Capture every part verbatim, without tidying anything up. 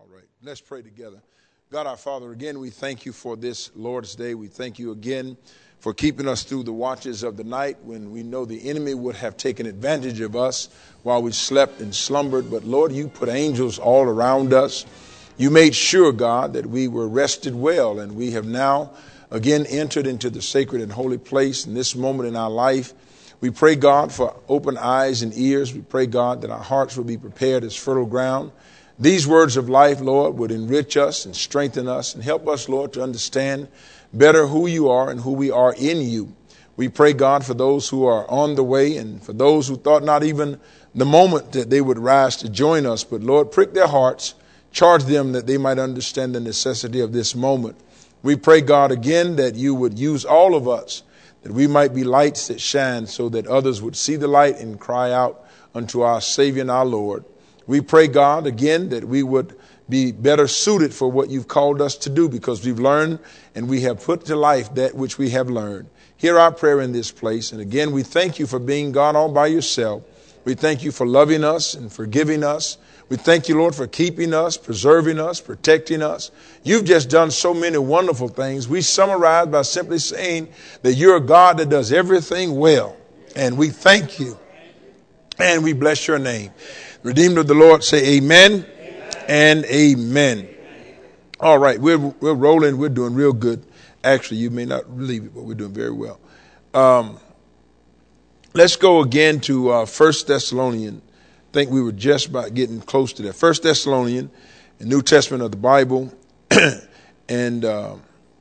right, let's pray together. God our Father, again, we thank you for this Lord's Day. We thank you again for keeping us through the watches of the night when we know the enemy would have taken advantage of us while we slept and slumbered. But Lord, you put angels all around us. You made sure, God, that we were rested well, and we have now again entered into the sacred and holy place in this moment in our life. We pray, God, for open eyes and ears. We pray, God, that our hearts will be prepared as fertile ground. These words of life, Lord, would enrich us and strengthen us and help us, Lord, to understand better who you are and who we are in you. We pray, God, for those who are on the way and for those who thought not even the moment that they would rise to join us. But, Lord, prick their hearts, charge them that they might understand the necessity of this moment. We pray, God, again, that you would use all of us, that we might be lights that shine so that others would see the light and cry out unto our Savior and our Lord. We pray, God, again, that we would be better suited for what you've called us to do because we've learned and we have put to life that which we have learned. Hear our prayer in this place. And again, we thank you for being God all by yourself. We thank you for loving us and forgiving us. We thank you, Lord, for keeping us, preserving us, protecting us. You've just done so many wonderful things. We summarize by simply saying that you're a God that does everything well. And we thank you and we bless your name. Redeemed of the Lord, say amen, amen. And amen. Amen. All right, we're we're rolling. We're doing real good. Actually, you may not believe it, but we're doing very well. Um, let's go again to uh, First Thessalonians. I think we were just about getting close to that. First Thessalonians, the New Testament of the Bible, and uh,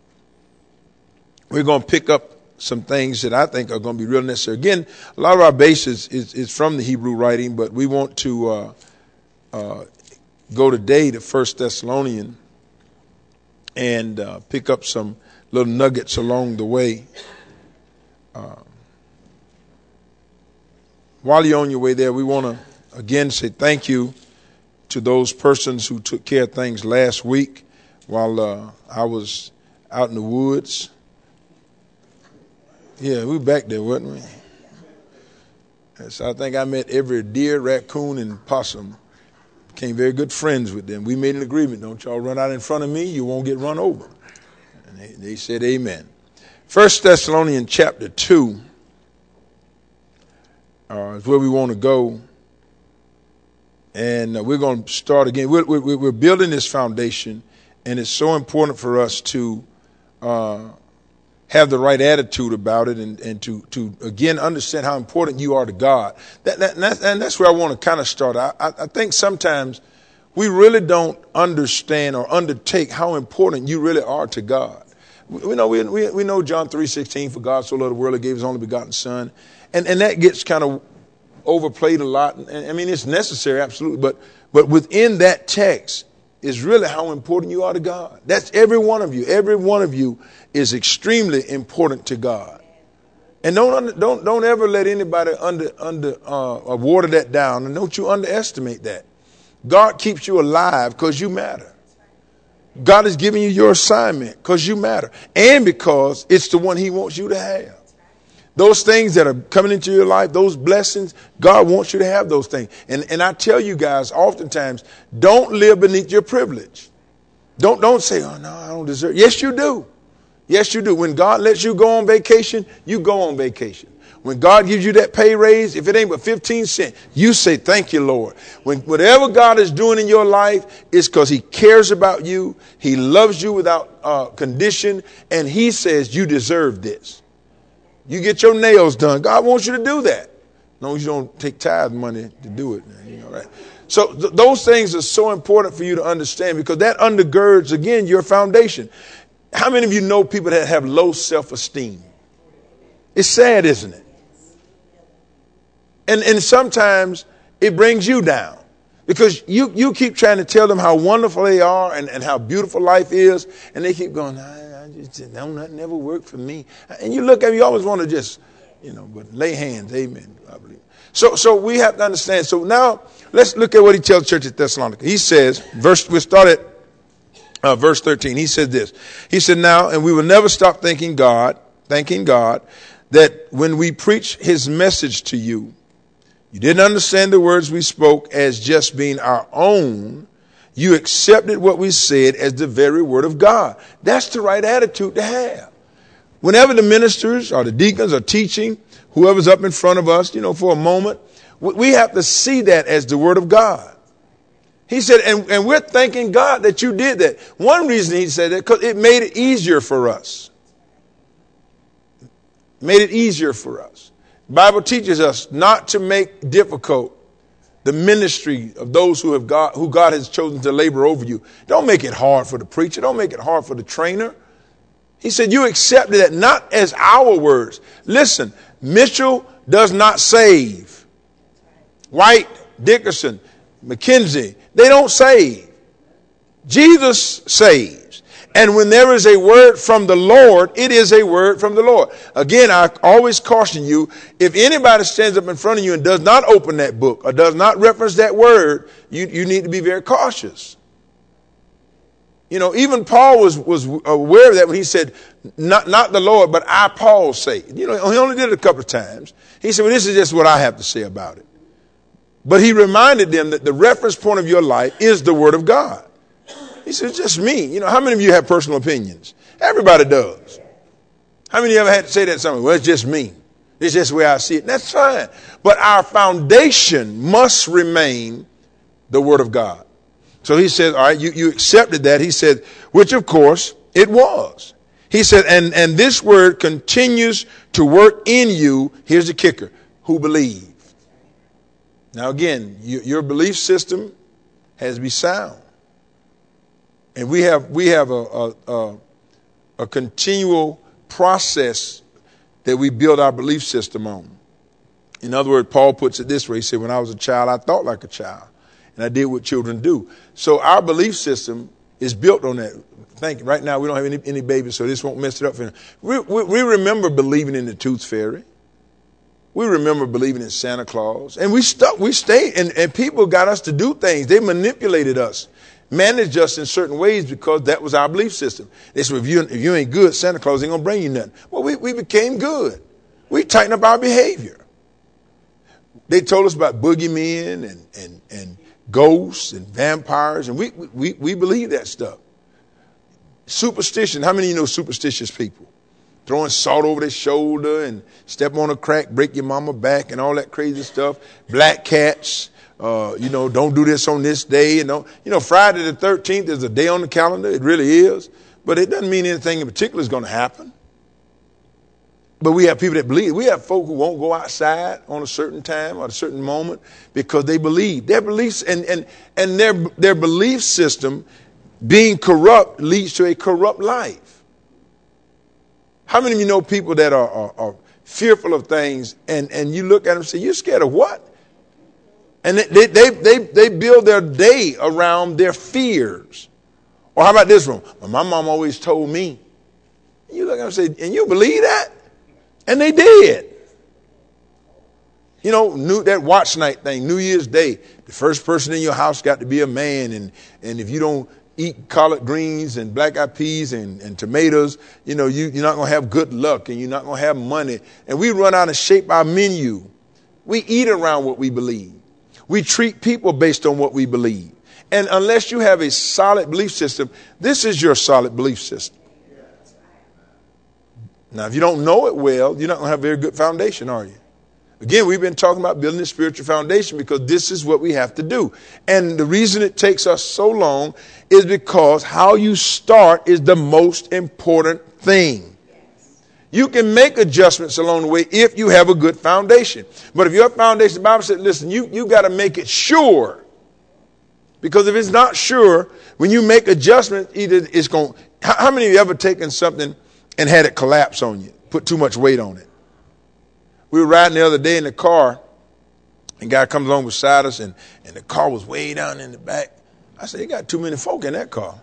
we're going to pick up some things that I think are going to be real necessary. Again, a lot of our basis is, is from the Hebrew writing, but we want to uh, uh, go today to First Thessalonians and uh, pick up some little nuggets along the way. Uh, while you're on your way there, we want to again say thank you to those persons who took care of things last week while uh, I was out in the woods. Yeah, we were back there, wasn't we? Yes, I think I met every deer, raccoon, and possum. Became very good friends with them. We made an agreement. Don't y'all run out in front of me. You won't get run over. And they, they said amen. First Thessalonians chapter two uh, is where we want to go. And uh, we're going to start again. We're, we're, we're building this foundation, and it's so important for us to uh, have the right attitude about it and, and to, to, again, understand how important you are to God. That, that, and, that's, and that's where I want to kind of start. I, I, I think sometimes we really don't understand or undertake how important you really are to God. We, we know we, we, we know John three sixteen, for God so loved the world, he gave his only begotten son. And, and that gets kind of overplayed a lot. And, I mean, it's necessary, absolutely. But, but within that text is really how important you are to God. That's every one of you. Every one of you is extremely important to God. And don't don't don't ever let anybody under under uh, water that down, and don't you underestimate that. God keeps you alive because you matter. God is giving you your assignment because you matter, and because it's the one he wants you to have. Those things that are coming into your life, those blessings, God wants you to have those things. And and I tell you guys, oftentimes, don't live beneath your privilege. Don't don't say, oh no, I don't deserve. Yes, you do. Yes, you do. When God lets you go on vacation, you go on vacation. When God gives you that pay raise, if it ain't but fifteen cents, you say, thank you, Lord. When whatever God is doing in your life is because he cares about you. He loves you without uh, condition. And he says you deserve this. You get your nails done. God wants you to do that. As long as you don't take tithe money to do it. You know, right? So th- those things are so important for you to understand because that undergirds, again, your foundation. How many of you know people that have low self-esteem? It's sad, isn't it? And and sometimes it brings you down because you, you keep trying to tell them how wonderful they are and, and how beautiful life is. And they keep going, I, I just don't, nothing ever worked for me. And you look at me, you always want to just, you know, but lay hands. Amen. I believe. So, so we have to understand. So now let's look at what he tells the church at Thessalonica. He says, verse, we started uh, verse thirteen. He said this. He said, now, and we will never stop thanking God, thanking God that when we preach his message to you, you didn't understand the words we spoke as just being our own. You accepted what we said as the very word of God. That's the right attitude to have. Whenever the ministers or the deacons are teaching, whoever's up in front of us, you know, for a moment, we have to see that as the word of God. He said, and, and we're thanking God that you did that. One reason he said that, because it made it easier for us. Made it easier for us. The Bible teaches us not to make difficult the ministry of those who have God, who God has chosen to labor over you. Don't make it hard for the preacher. Don't make it hard for the trainer. He said, you accepted that not as our words. Listen, Mitchell does not save. White, Dickerson, McKenzie, they don't save. Jesus saves. And when there is a word from the Lord, it is a word from the Lord. Again, I always caution you, if anybody stands up in front of you and does not open that book or does not reference that word, you, you need to be very cautious. You know, even Paul was, was aware of that when he said, not, not the Lord, but I, Paul, say. You know, he only did it a couple of times. He said, well, this is just what I have to say about it. But he reminded them that the reference point of your life is the word of God. He said, it's just me. You know, how many of you have personal opinions? Everybody does. How many of you ever had to say that to someone? Well, it's just me. It's just the way I see it. And that's fine. But our foundation must remain the word of God. So he said, all right, you, you accepted that. He said, which of course it was. He said, and, and this word continues to work in you. Here's the kicker. Who believe. Now, again, you, your belief system has to be sound. And we have we have a, a, a, a continual process that we build our belief system on. In other words, Paul puts it this way. He said, when I was a child, I thought like a child. And I did what children do. So our belief system is built on that. Thank you. Right now, we don't have any, any babies, so this won't mess it up for them. We, we, we remember believing in the Tooth Fairy. We remember believing in Santa Claus. And we stuck, we stayed, and, and people got us to do things. They manipulated us, managed us in certain ways because that was our belief system. They said, if you, if you ain't good, Santa Claus ain't going to bring you nothing. Well, we, we became good. We tightened up our behavior. They told us about boogeymen and, and, and ghosts and vampires, and we, we, we believe that stuff. Superstition. How many of you know superstitious people? Throwing salt over their shoulder and step on a crack, break your mama back and all that crazy stuff. Black cats, uh, you know, don't do this on this day. You know, you know, Friday the thirteenth is a day on the calendar. It really is. But it doesn't mean anything in particular is going to happen. But we have people that believe. We have folk who won't go outside on a certain time or a certain moment because they believe. Their beliefs and, and, and their, their belief system being corrupt leads to a corrupt life. How many of you know people that are, are, are fearful of things and, and you look at them and say, you're scared of what? And they, they, they, they build their day around their fears. Or how about this one? Well, my mom always told me. You look at them and say, and you believe that? And they did. You know, new, that watch night thing, New Year's Day, the first person in your house got to be a man. And, and if you don't eat collard greens and black-eyed peas and, and tomatoes, you know, you, you're not going to have good luck and you're not going to have money. And we run out and shape our menu. We eat around what we believe. We treat people based on what we believe. And unless you have a solid belief system, this is your solid belief system. Now, if you don't know it well, you're not going to have a very good foundation, are you? Again, we've been talking about building a spiritual foundation because this is what we have to do. And the reason it takes us so long is because how you start is the most important thing. You can make adjustments along the way if you have a good foundation. But if your foundation, the Bible said, listen, you, you got to make it sure. Because if it's not sure, when you make adjustments, either it's going to, how, how many of you ever taken something and had it collapse on you, put too much weight on it? We were riding the other day in the car, and a guy comes along beside us, and, and the car was way down in the back. I said, you got too many folk in that car.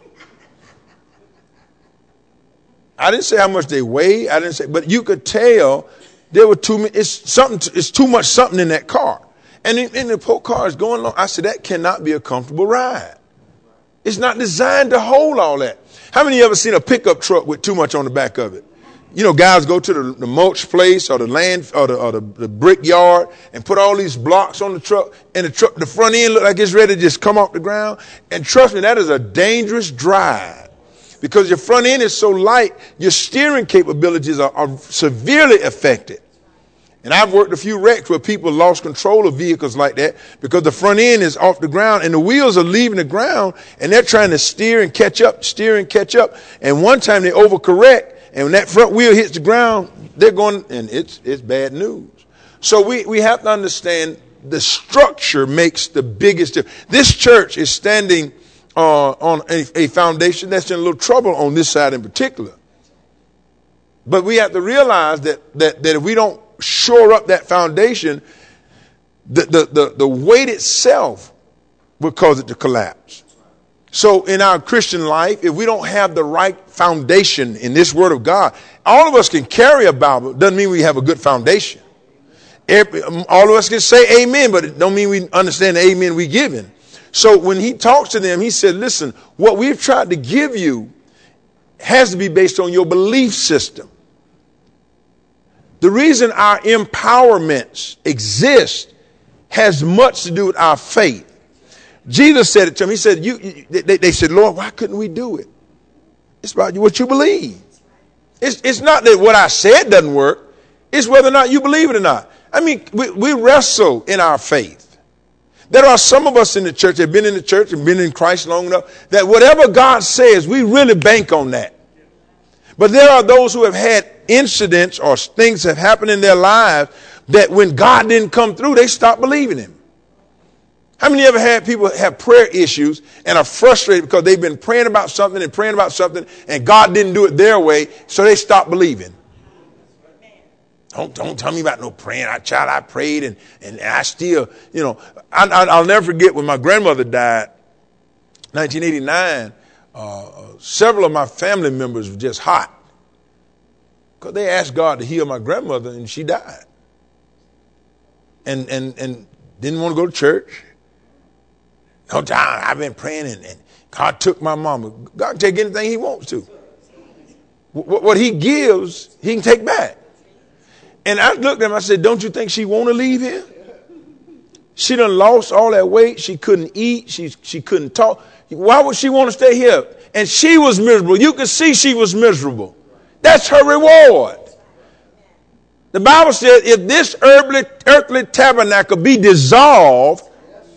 I didn't say how much they weigh. I didn't say, but you could tell there were too many. It's something. It's too much something in that car. And in, in the whole car is going along. I said, that cannot be a comfortable ride. It's not designed to hold all that. How many of you ever seen a pickup truck with too much on the back of it? you know, guys go to the, the mulch place or the land or the, or the, the brick yard and put all these blocks on the truck, and the truck, the front end look like it's ready to just come off the ground. And trust me, that is a dangerous drive because your front end is so light, your steering capabilities are, are severely affected. And I've worked a few wrecks where people lost control of vehicles like that because the front end is off the ground and the wheels are leaving the ground and they're trying to steer and catch up, steer and catch up. And one time they overcorrect, and when that front wheel hits the ground, they're going, and it's it's bad news. So we, we have to understand the structure makes the biggest difference. This church is standing uh, on a, a foundation that's in a little trouble on this side in particular. But we have to realize that that, that if we don't shore up that foundation, the, the, the, the weight itself will cause it to collapse. So in our Christian life, if we don't have the right foundation in this word of God, all of us can carry a Bible. Doesn't mean we have a good foundation. Every, all of us can say amen, but it don't mean we understand the amen we giving. So when he talks to them, he said, listen, what we've tried to give you has to be based on your belief system. The reason our empowerments exist has much to do with our faith. Jesus said it to him. He said, you, you they, they said, Lord, why couldn't we do it? It's about what you believe. It's, it's not that what I said doesn't work. It's whether or not you believe it or not. I mean, we, we wrestle in our faith. There are some of us in the church that have been in the church and been in Christ long enough that whatever God says, we really bank on that. But there are those who have had incidents or things have happened in their lives that when God didn't come through, they stopped believing him. How many ever had people have prayer issues and are frustrated because they've been praying about something and praying about something and God didn't do it their way, so they stopped believing? Don't, don't tell me about no praying. I child, I prayed and, and I still, you know, I, I, I'll never forget when my grandmother died, nineteen eighty-nine, uh, several of my family members were just hot. Because they asked God to heal my grandmother and she died. And and and didn't want to go to church. No, John, I've been praying and, and God took my mama. God can take anything he wants to. What, what he gives, he can take back. And I looked at him, I said, don't you think she want to leave here? She done lost all that weight. She couldn't eat. She, she couldn't talk. Why would she want to stay here? And she was miserable. You could see she was miserable. That's her reward. The Bible says if this earthly, earthly tabernacle be dissolved,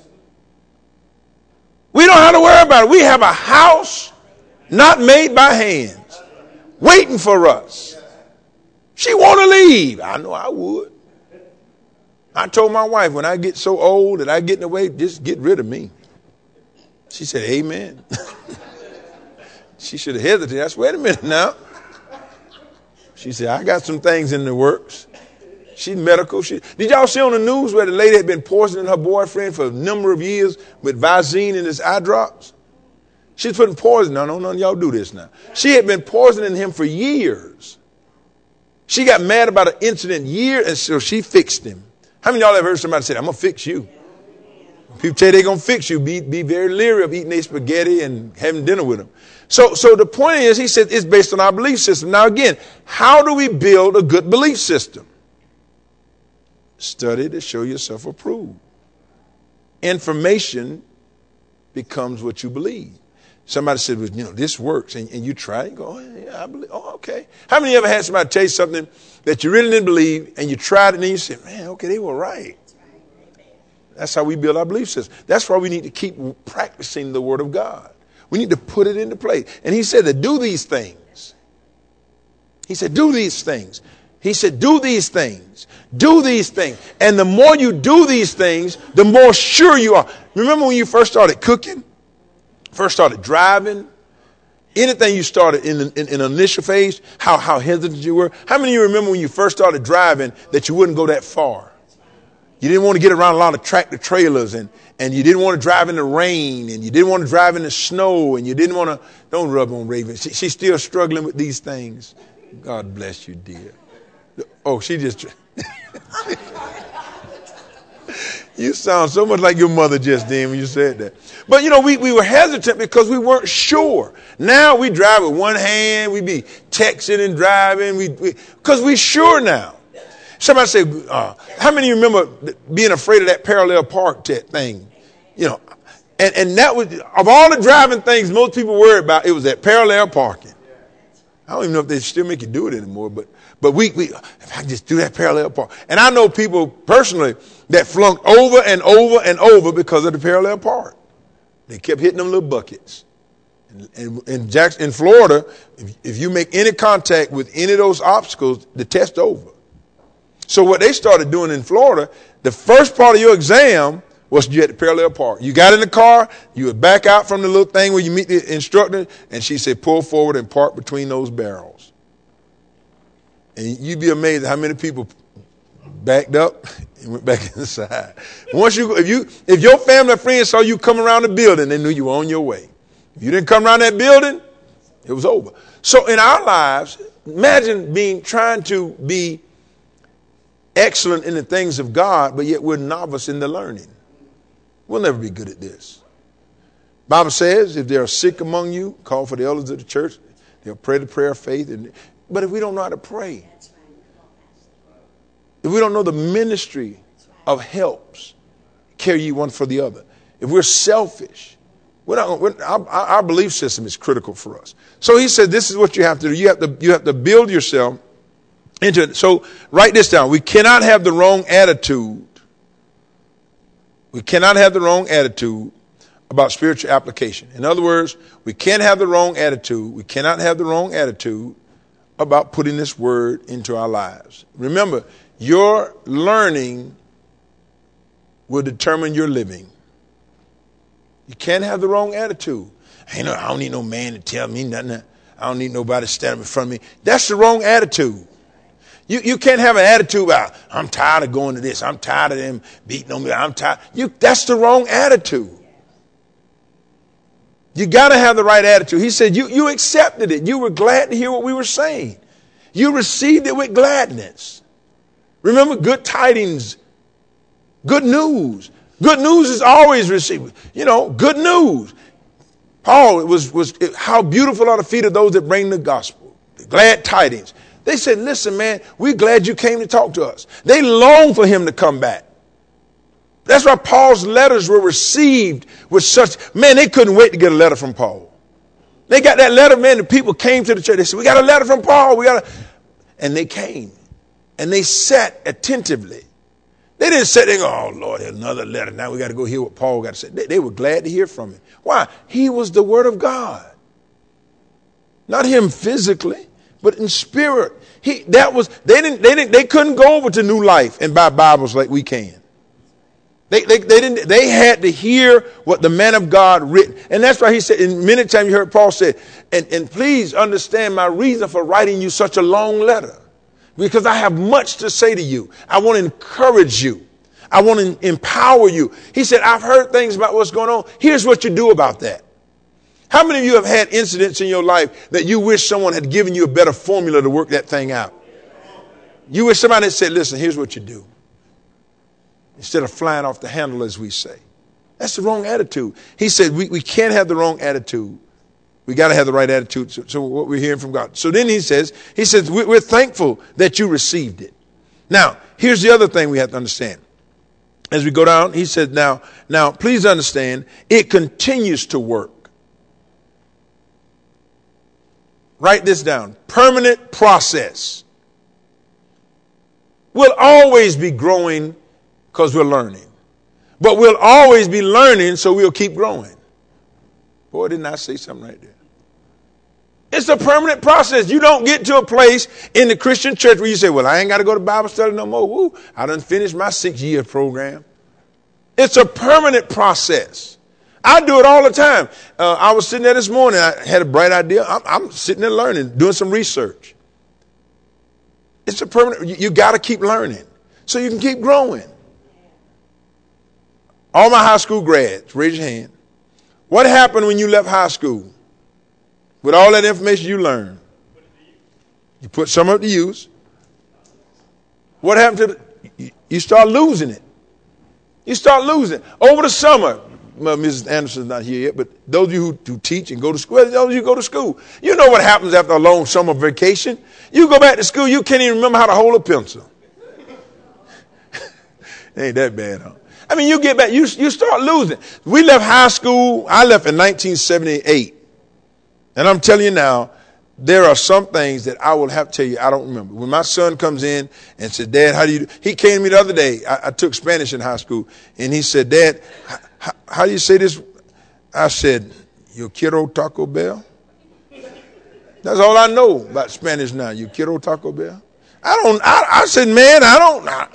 we don't have to worry about it. We have a house not made by hands waiting for us. She want to leave. I know I would. I told my wife, when I get so old that I get in the way, just get rid of me. She said, amen. She should have hesitated. I said, wait a minute now. She said, I got some things in the works. She's medical. She, did y'all see on the news where the lady had been poisoning her boyfriend for a number of years with Visine in his eye drops? She's putting poison. No, no, none of y'all do this now. She had been poisoning him for years. She got mad about an incident year, and so she fixed him. How many of y'all ever heard somebody say, I'm going to fix you? People tell you they're going to fix you. Be, be very leery of eating their spaghetti and having dinner with them. So, so the point is, he said, it's based on our belief system. Now, again, how do we build a good belief system? Study to show yourself approved. Information becomes what you believe. Somebody said, well, you know, this works. And, and you try it and go, oh, yeah, I believe. Oh, okay. How many of you ever had somebody tell you something that you really didn't believe and you tried it and then you said, man, okay, they were right. That's how we build our belief system. That's why we need to keep practicing the word of God. We need to put it into place. And he said to do these things. He said, do these things. He said, do these things. Do these things. And the more you do these things, the more sure you are. Remember when you first started cooking? First started driving? Anything you started in an in, in initial phase, how, how hesitant you were? How many of you remember when you first started driving that you wouldn't go that far? You didn't want to get around a lot of tractor trailers, and, and you didn't want to drive in the rain, and you didn't want to drive in the snow, and you didn't want to, don't rub on Raven. She, she's still struggling with these things. God bless you, dear. Oh, she just, You sound so much like your mother just then when you said that. But, you know, we, we were hesitant because we weren't sure. Now we drive with one hand. We be texting and driving we because we, we're sure now. Somebody say, uh, how many of you remember being afraid of that parallel park t- thing? You know, and, and that was, of all the driving things most people worried about, it was that parallel parking. I don't even know if they still make you do it anymore, but but we, we if I just do that parallel park. And I know people personally that flunked over and over and over because of the parallel park. They kept hitting them little buckets. And, and in Jackson, in Florida, if, if you make any contact with any of those obstacles, the test's over. So what they started doing in Florida, the first part of your exam was you at the parallel park. You got in the car, you would back out from the little thing where you meet the instructor, and she said, pull forward and park between those barrels. And you'd be amazed at how many people backed up and went back inside. Once you, if you, if your family or friends saw you come around the building, they knew you were on your way. If you didn't come around that building, it was over. So in our lives, imagine being, trying to be excellent in the things of God, but yet we're novice in the learning. We'll never be good at this. Bible says, if there are sick among you, call for the elders of the church. They'll pray the prayer of faith. And, but if we don't know how to pray, if we don't know the ministry of helps, carry you one for the other. If we're selfish, we're not, we're, our, our belief system is critical for us. So he said, this is what you have to do. You have to, you have to build yourself into it. So write this down. We cannot have the wrong attitude. We cannot have the wrong attitude about spiritual application. In other words, we can't have the wrong attitude. We cannot have the wrong attitude about putting this word into our lives. Remember, your learning will determine your living. You can't have the wrong attitude. I, know, I don't need no man to tell me nothing. I don't need nobody standing in front of me. That's the wrong attitude. You you can't have an attitude about, I'm tired of going to this. I'm tired of them beating on me. I'm tired. You, that's the wrong attitude. You got to have the right attitude. He said, you, you accepted it. You were glad to hear what we were saying. You received it with gladness. Remember, good tidings, good news. Good news is always received. You know, good news. Paul, it was, was it, how beautiful are the feet of those that bring the gospel. The glad tidings. They said, listen, man, we're glad you came to talk to us. They longed for him to come back. That's why Paul's letters were received with such, man, they couldn't wait to get a letter from Paul. They got that letter, man, the people came to the church. They said, we got a letter from Paul. We got a, and they came. And they sat attentively. They didn't sit there and go, oh, Lord, here's another letter. Now we got to go hear what Paul got to say. They, they were glad to hear from him. Why? He was the word of God. Not him physically, but in spirit. He, that was, they didn't, they didn't, they couldn't go over to New Life and buy Bibles like we can. They, they, they didn't, they had to hear what the man of God written. And that's why he said, and many times you heard Paul say, and, and please understand my reason for writing you such a long letter. Because I have much to say to you. I want to encourage you. I want to empower you. He said, I've heard things about what's going on. Here's what you do about that. How many of you have had incidents in your life that you wish someone had given you a better formula to work that thing out? You wish somebody had said, listen, here's what you do. Instead of flying off the handle, as we say. That's the wrong attitude. He said, we, we can't have the wrong attitude. We got to have the right attitude. So, so what we're hearing from God. So then he says, he says, we're thankful that you received it. Now, here's the other thing we have to understand. As we go down, he said, now, now, please understand, it continues to work. Write this down. Permanent process. We'll always be growing because we're learning. But we'll always be learning, so we'll keep growing. Boy, didn't I say something right there? It's a permanent process. You don't get to a place in the Christian church where you say, well, I ain't got to go to Bible study no more. Woo, I done finished my six-year program. It's a permanent process. I do it all the time. Uh, I was sitting there this morning. I had a bright idea. I'm, I'm sitting there learning, doing some research. It's a permanent, you, you got to keep learning so you can keep growing. All my high school grads, raise your hand. What happened when you left high school? With all that information you learned, you put some of it to use. What happened to the, you start losing it. You start losing. Over the summer, well, Missus Anderson's not here yet, but those of you who, who teach and go to school, those of you who go to school, you know what happens after a long summer vacation. You go back to school, you can't even remember how to hold a pencil. Ain't that bad, huh? I mean, you get back, you, you start losing. We left high school, I left in nineteen seventy-eight. And I'm telling you now, there are some things that I will have to tell you I don't remember. When my son comes in and said, Dad, how do you do? He came to me the other day. I, I took Spanish in high school. And he said, Dad, how, how do you say this? I said, yo quiero Taco Bell. That's all I know about Spanish now. Yo quiero Taco Bell. I don't, I, I said, man, I don't. I,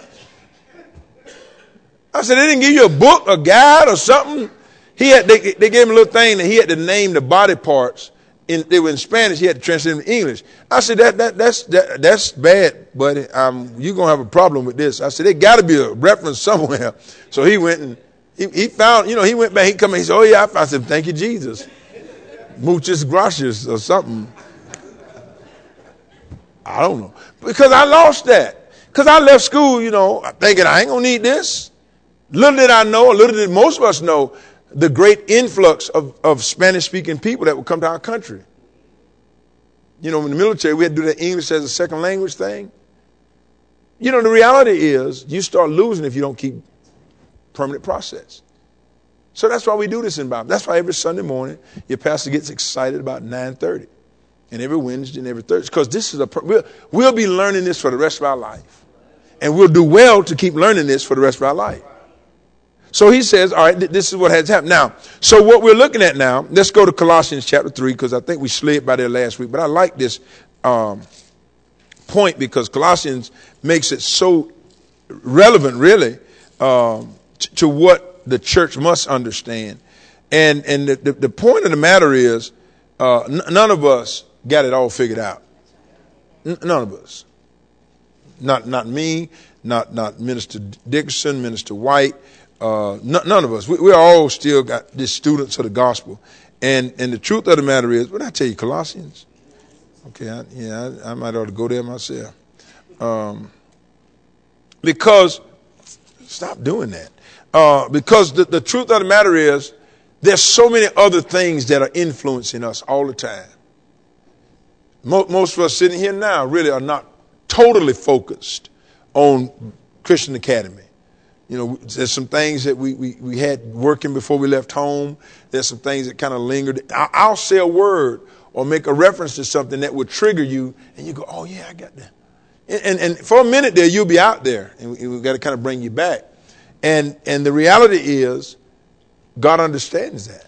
I said, they didn't give you a book, a guide or something. He had, they, they gave him a little thing that he had to name the body parts. In, they were in Spanish. He had to translate them to English. I said, that, that, that's, that, that's bad, buddy. Um, you're going to have a problem with this. I said, there got to be a reference somewhere. So he went and he, he found, you know, he went back. He come and he said, oh, yeah. I said, thank you, Jesus. Muchas gracias or something. I don't know. Because I lost that. Because I left school, you know, thinking I ain't going to need this. Little did I know, or little did most of us know, the great influx of, of Spanish-speaking people that would come to our country. You know, in the military, we had to do the English as a second language thing. You know, the reality is you start losing if you don't keep permanent process. So that's why we do this in Bible. That's why every Sunday morning, your pastor gets excited about nine thirty. And every Wednesday and every Thursday. Because this is a, we'll, we'll be learning this for the rest of our life. And we'll do well to keep learning this for the rest of our life. So he says, all right, th- this is what has happened. Now, so what we're looking at now, let's go to Colossians chapter three, because I think we slid by there last week. But I like this um, point because Colossians makes it so relevant, really, um, t- to what the church must understand. And and the, the, the point of the matter is, uh, n- none of us got it all figured out. N- none of us. Not not me, not not Minister Dixon, Minister White. Uh, n- none of us. We, we're all still got these students of the gospel. And and the truth of the matter is, what did I tell you, Colossians? Okay, I, yeah, I, I might ought to go there myself. Um, because, stop doing that. Uh, because the, the truth of the matter is, there's so many other things that are influencing us all the time. Most, most of us sitting here now really are not totally focused on Christian Academy. You know, there's some things that we, we, we had working before we left home. There's some things that kind of lingered. I'll, I'll say a word or make a reference to something that would trigger you, and you go, oh, yeah, I got that. And, and, and for a minute there, you'll be out there, and we, we've got to kind of bring you back. And, and the reality is, God understands that.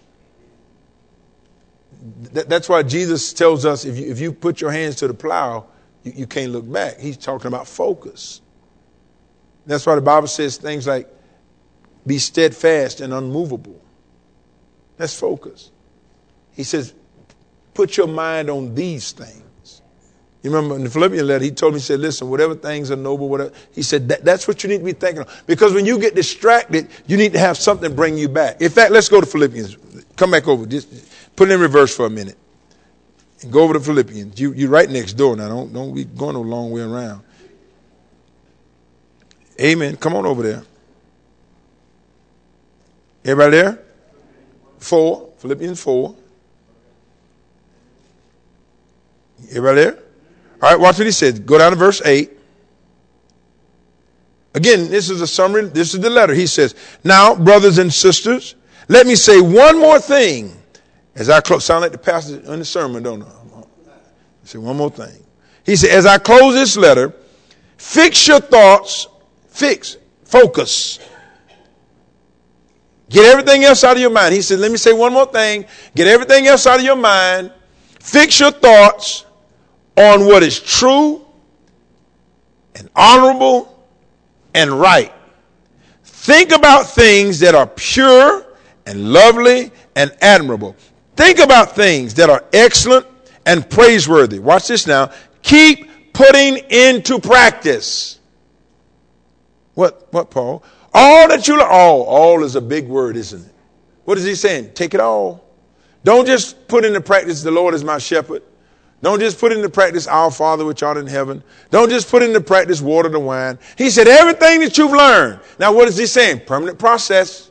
That. That's why Jesus tells us if you, if you put your hands to the plow, you, you can't look back. He's talking about focus. That's why the Bible says things like, be steadfast and unmovable. That's focus. He says, put your mind on these things. You remember in the Philippians letter, he told me, he said, listen, whatever things are noble, whatever. He said, that, that's what you need to be thinking of. Because when you get distracted, you need to have something bring you back. In fact, let's go to Philippians. Come back over. Just put it in reverse for a minute. And go over to Philippians. You, you're right next door now. Don't, don't be going a long way around. Amen. Come on over there. Everybody there? Four. Philippians four. Everybody there? All right, watch what he says. Go down to verse eight. Again, this is a summary. This is the letter. He says, now, brothers and sisters, let me say one more thing. As I close, sound like the pastor in the sermon, don't I? Say one more thing. He said, as I close this letter, fix your thoughts. Fix. Focus. Get everything else out of your mind. He said, let me say one more thing. Get everything else out of your mind. Fix your thoughts on what is true and honorable and right. Think about things that are pure and lovely and admirable. Think about things that are excellent and praiseworthy. Watch this now. Keep putting into practice. What, what, Paul? All that you, all, all is a big word, isn't it? What is he saying? Take it all. Don't just put into practice, the Lord is my shepherd. Don't just put into practice our Father which art in heaven. Don't just put into practice water to wine. He said everything that you've learned. Now what is he saying? Permanent process.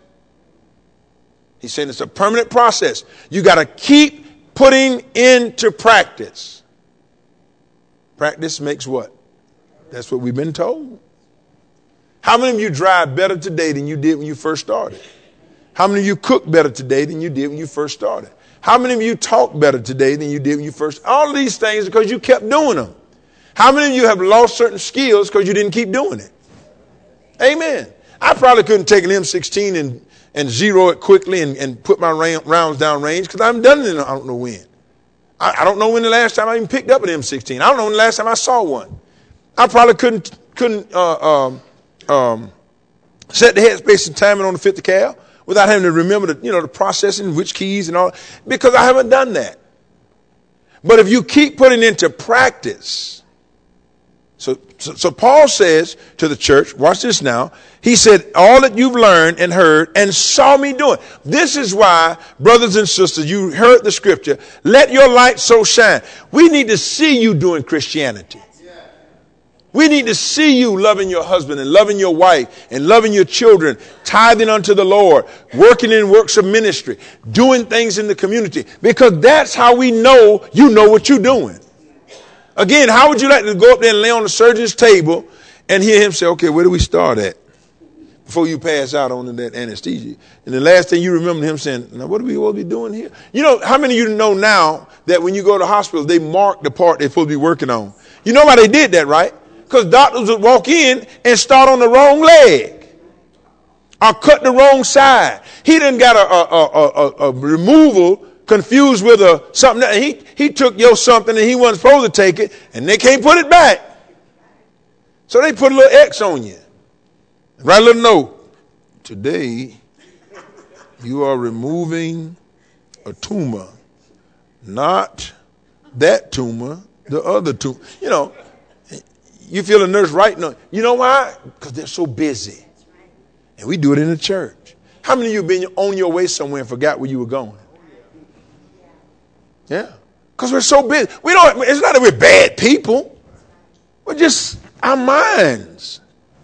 He's saying it's a permanent process. You got to keep putting into practice. Practice makes what? That's what we've been told. How many of you drive better today than you did when you first started? How many of you cook better today than you did when you first started? How many of you talk better today than you did when you first? All of these things because you kept doing them. How many of you have lost certain skills because you didn't keep doing it? Amen. I probably couldn't take an M sixteen and, and zero it quickly and, and put my rounds down range because I haven't done it in I don't know when. I, I don't know when the last time I even picked up an M sixteen. I don't know when the last time I saw one. I probably couldn't couldn't uh, um, um, set the headspace and timing on the fifty cal without having to remember the, you know, the processing, which keys and all, because I haven't done that. But if you keep putting into practice, so, so, so Paul says to the church, watch this now. He said, all that you've learned and heard and saw me doing. This is why, brothers and sisters, you heard the scripture, let your light so shine. We need to see you doing Christianity. We need to see you loving your husband and loving your wife and loving your children, tithing unto the Lord, working in works of ministry, doing things in the community, because that's how we know you know what you're doing. Again, how would you like to go up there and lay on the surgeon's table and hear him say, okay, where do we start at? Before you pass out on that anesthesia. And the last thing you remember him saying, now what are we, what are we doing here? You know, how many of you know now that when you go to hospital, they mark the part they're supposed to be working on? You know why they did that, right? Because doctors would walk in and start on the wrong leg or cut the wrong side. He done got a, a, a, a, a removal confused with a something. That he, he took your something and he wasn't supposed to take it, and they can't put it back. So they put a little X on you. Write a little note. Today, you are removing a tumor, not that tumor, the other tumor. You know. You feel a nurse writing on. You know why? Because they're so busy. And we do it in the church. How many of you have been on your way somewhere and forgot where you were going? Yeah. Because we're so busy. We don't, it's not that we're bad people. We're just our minds.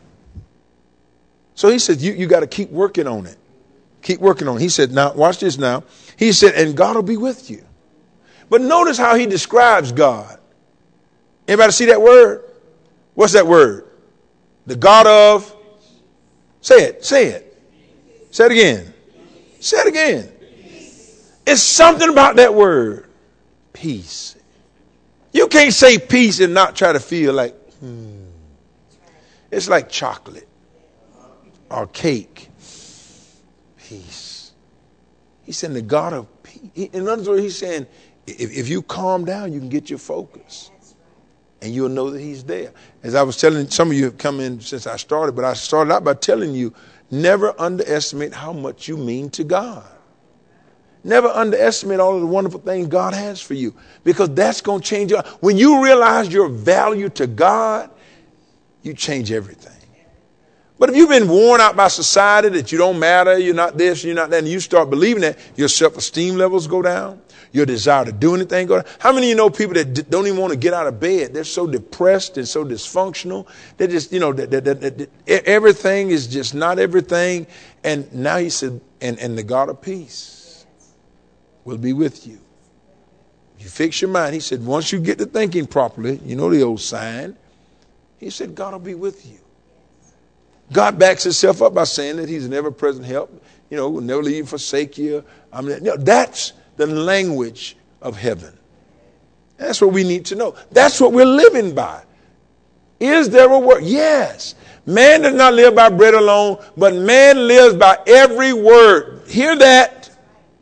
So he said, you, you got to keep working on it. Keep working on it. He said, now, watch this now. He said, and God will be with you. But notice how he describes God. Everybody see that word? What's that word? The God of, say it, say it. Say it again. Say it again. It's something about that word. Peace. You can't say peace and not try to feel like, hmm. It's like chocolate or cake. Peace. He's saying the God of peace. In other words, he's saying, if, if you calm down, you can get your focus. And you'll know that he's there. As I was telling, some of you have come in since I started, but I started out by telling you, never underestimate how much you mean to God. Never underestimate all of the wonderful things God has for you, because that's going to change your life. When you realize your value to God, you change everything. But if you've been worn out by society that you don't matter, you're not this, you're not that, and you start believing that, your self-esteem levels go down. Your desire to do anything go down. How many of you know people that d- don't even want to get out of bed? They're so depressed and so dysfunctional. They're just, you know, that, that, that, that, everything is just not everything. And now he said, and, and the God of peace will be with you. If you fix your mind, he said, once you get to thinking properly, you know the old sign, he said, God will be with you. God backs himself up by saying that he's an ever-present help. You know, will never leave and forsake you. I mean, you know, that's the language of heaven. That's what we need to know. That's what we're living by. Is there a word? Yes. Man does not live by bread alone, but man lives by every word. Hear that.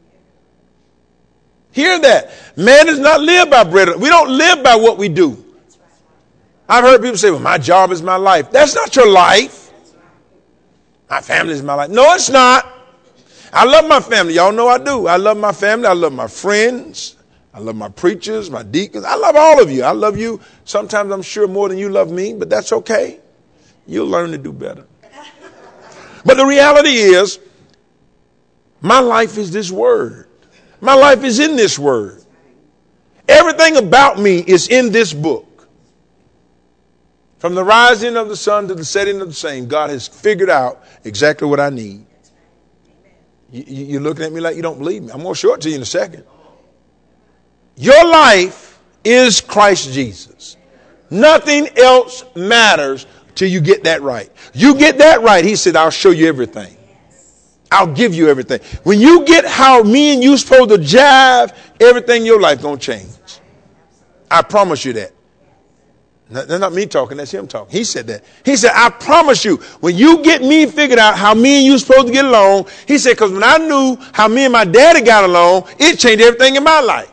Hear that. Man does not live by bread alone. We don't live by what we do. I've heard people say, well, my job is my life. That's not your life. My family is my life. No, it's not. I love my family. Y'all know I do. I love my family. I love my friends. I love my preachers, my deacons. I love all of you. I love you. Sometimes I'm sure more than you love me, but that's okay. You'll learn to do better. But the reality is, my life is this word. My life is in this word. Everything about me is in this book. From the rising of the sun to the setting of the same, God has figured out exactly what I need. You, you, you're looking at me like you don't believe me. I'm going to show it to you in a second. Your life is Christ Jesus. Nothing else matters till you get that right. You get that right, he said, I'll show you everything. I'll give you everything. When you get how me and you supposed to jive, everything in your life going to change. I promise you that. That's not me talking, that's him talking. He said that. He said, I promise you, when you get me figured out how me and you supposed to get along, he said, because when I knew how me and my daddy got along, it changed everything in my life.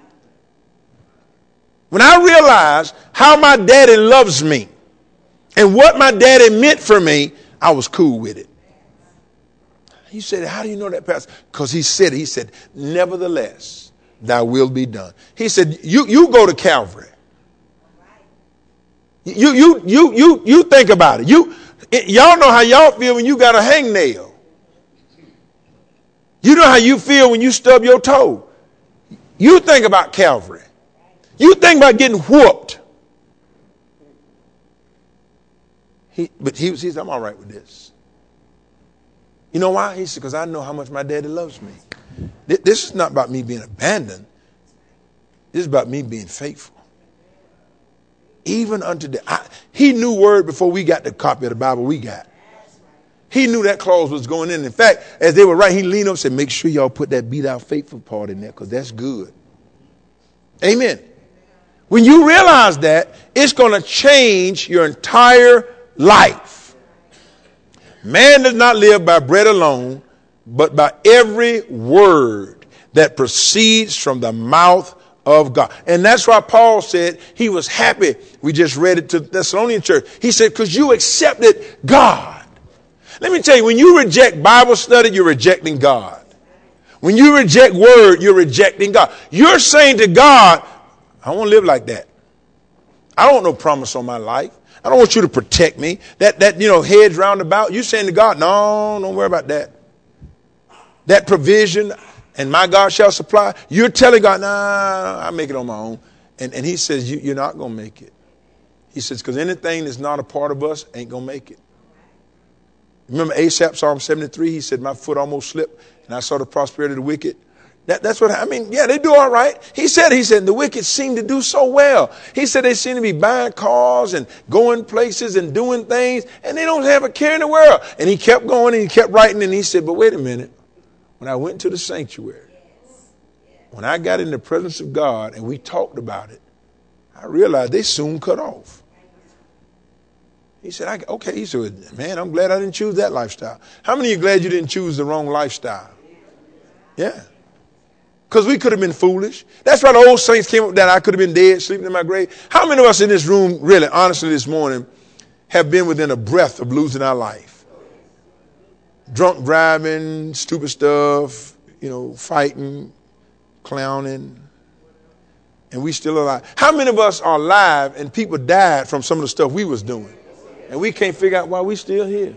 When I realized how my daddy loves me and what my daddy meant for me, I was cool with it. He said, how do you know that, Pastor? Because he said, he said, nevertheless, thy will be done. He said, you, you go to Calvary. You, you, you, you, you think about it. You, it, y'all know how y'all feel when you got a hangnail. You know how you feel when you stub your toe. You think about Calvary. You think about getting whooped. He, but he, he said, I'm all right with this. You know why? He said, because I know how much my daddy loves me. This is not about me being abandoned. This is about me being faithful. Even unto death. I, he knew word before we got the copy of the Bible we got. He knew that clause was going in. In fact, as they were writing, he leaned up and said, make sure y'all put that beat out faithful part in there because that's good. Amen. When you realize that, it's going to change your entire life. Man does not live by bread alone, but by every word that proceeds from the mouth of God. And that's why Paul said he was happy. We just read it to the Thessalonian church. He said, because you accepted God. Let me tell you, when you reject Bible study, you're rejecting God. When you reject word, you're rejecting God. You're saying to God, I don't want to live like that. I don't want no promise on my life. I don't want you to protect me. That, that, you know, hedge round about. You're saying to God, no, don't worry about that. That provision and my God shall supply. You're telling God, nah, I'll make it on my own. And, and he says, you, you're not going to make it. He says, because anything that's not a part of us ain't going to make it. Remember Asaph, Psalm seventy-three, he said, my foot almost slipped and I saw the prosperity of the wicked. That, that's what I mean. Yeah, they do all right. He said, he said, the wicked seem to do so well. He said they seem to be buying cars and going places and doing things, and they don't have a care in the world. And he kept going and he kept writing, and he said, but wait a minute. When I went to the sanctuary, when I got in the presence of God and we talked about it, I realized they soon cut off. He said, I, okay. He said, man, I'm glad I didn't choose that lifestyle. How many of you glad you didn't choose the wrong lifestyle? Yeah. Because we could have been foolish. That's why the old saints came up that I could have been dead, sleeping in my grave. How many of us in this room, really, honestly, this morning, have been within a breath of losing our life? Drunk driving, stupid stuff, you know, fighting, clowning, and we still alive. How many of us are alive and people died from some of the stuff we was doing? And we can't figure out why we still here.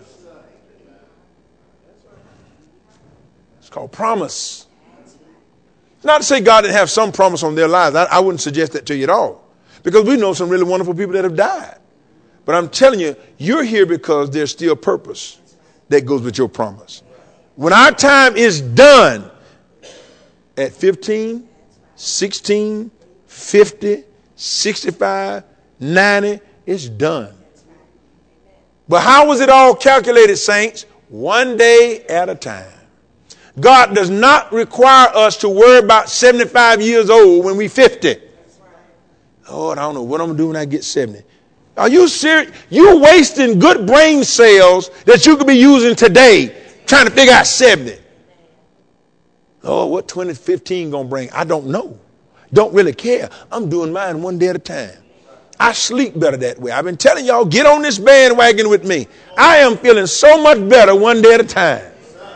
It's called promise. Not to say God didn't have some promise on their lives. I, I wouldn't suggest that to you at all. Because we know some really wonderful people that have died. But I'm telling you, you're here because there's still purpose that goes with your promise. When our time is done at fifteen, sixteen, fifty, sixty-five, ninety, it's done. But how was it all calculated, saints? One day at a time. God does not require us to worry about seventy-five years old when we're fifty. Lord, I don't know what I'm going to do when I get seventy. Are you serious? You're wasting good brain cells that you could be using today trying to figure out seventy. Oh, what twenty fifteen going to bring? I don't know. Don't really care. I'm doing mine one day at a time. I sleep better that way. I've been telling y'all, get on this bandwagon with me. I am feeling so much better one day at a time.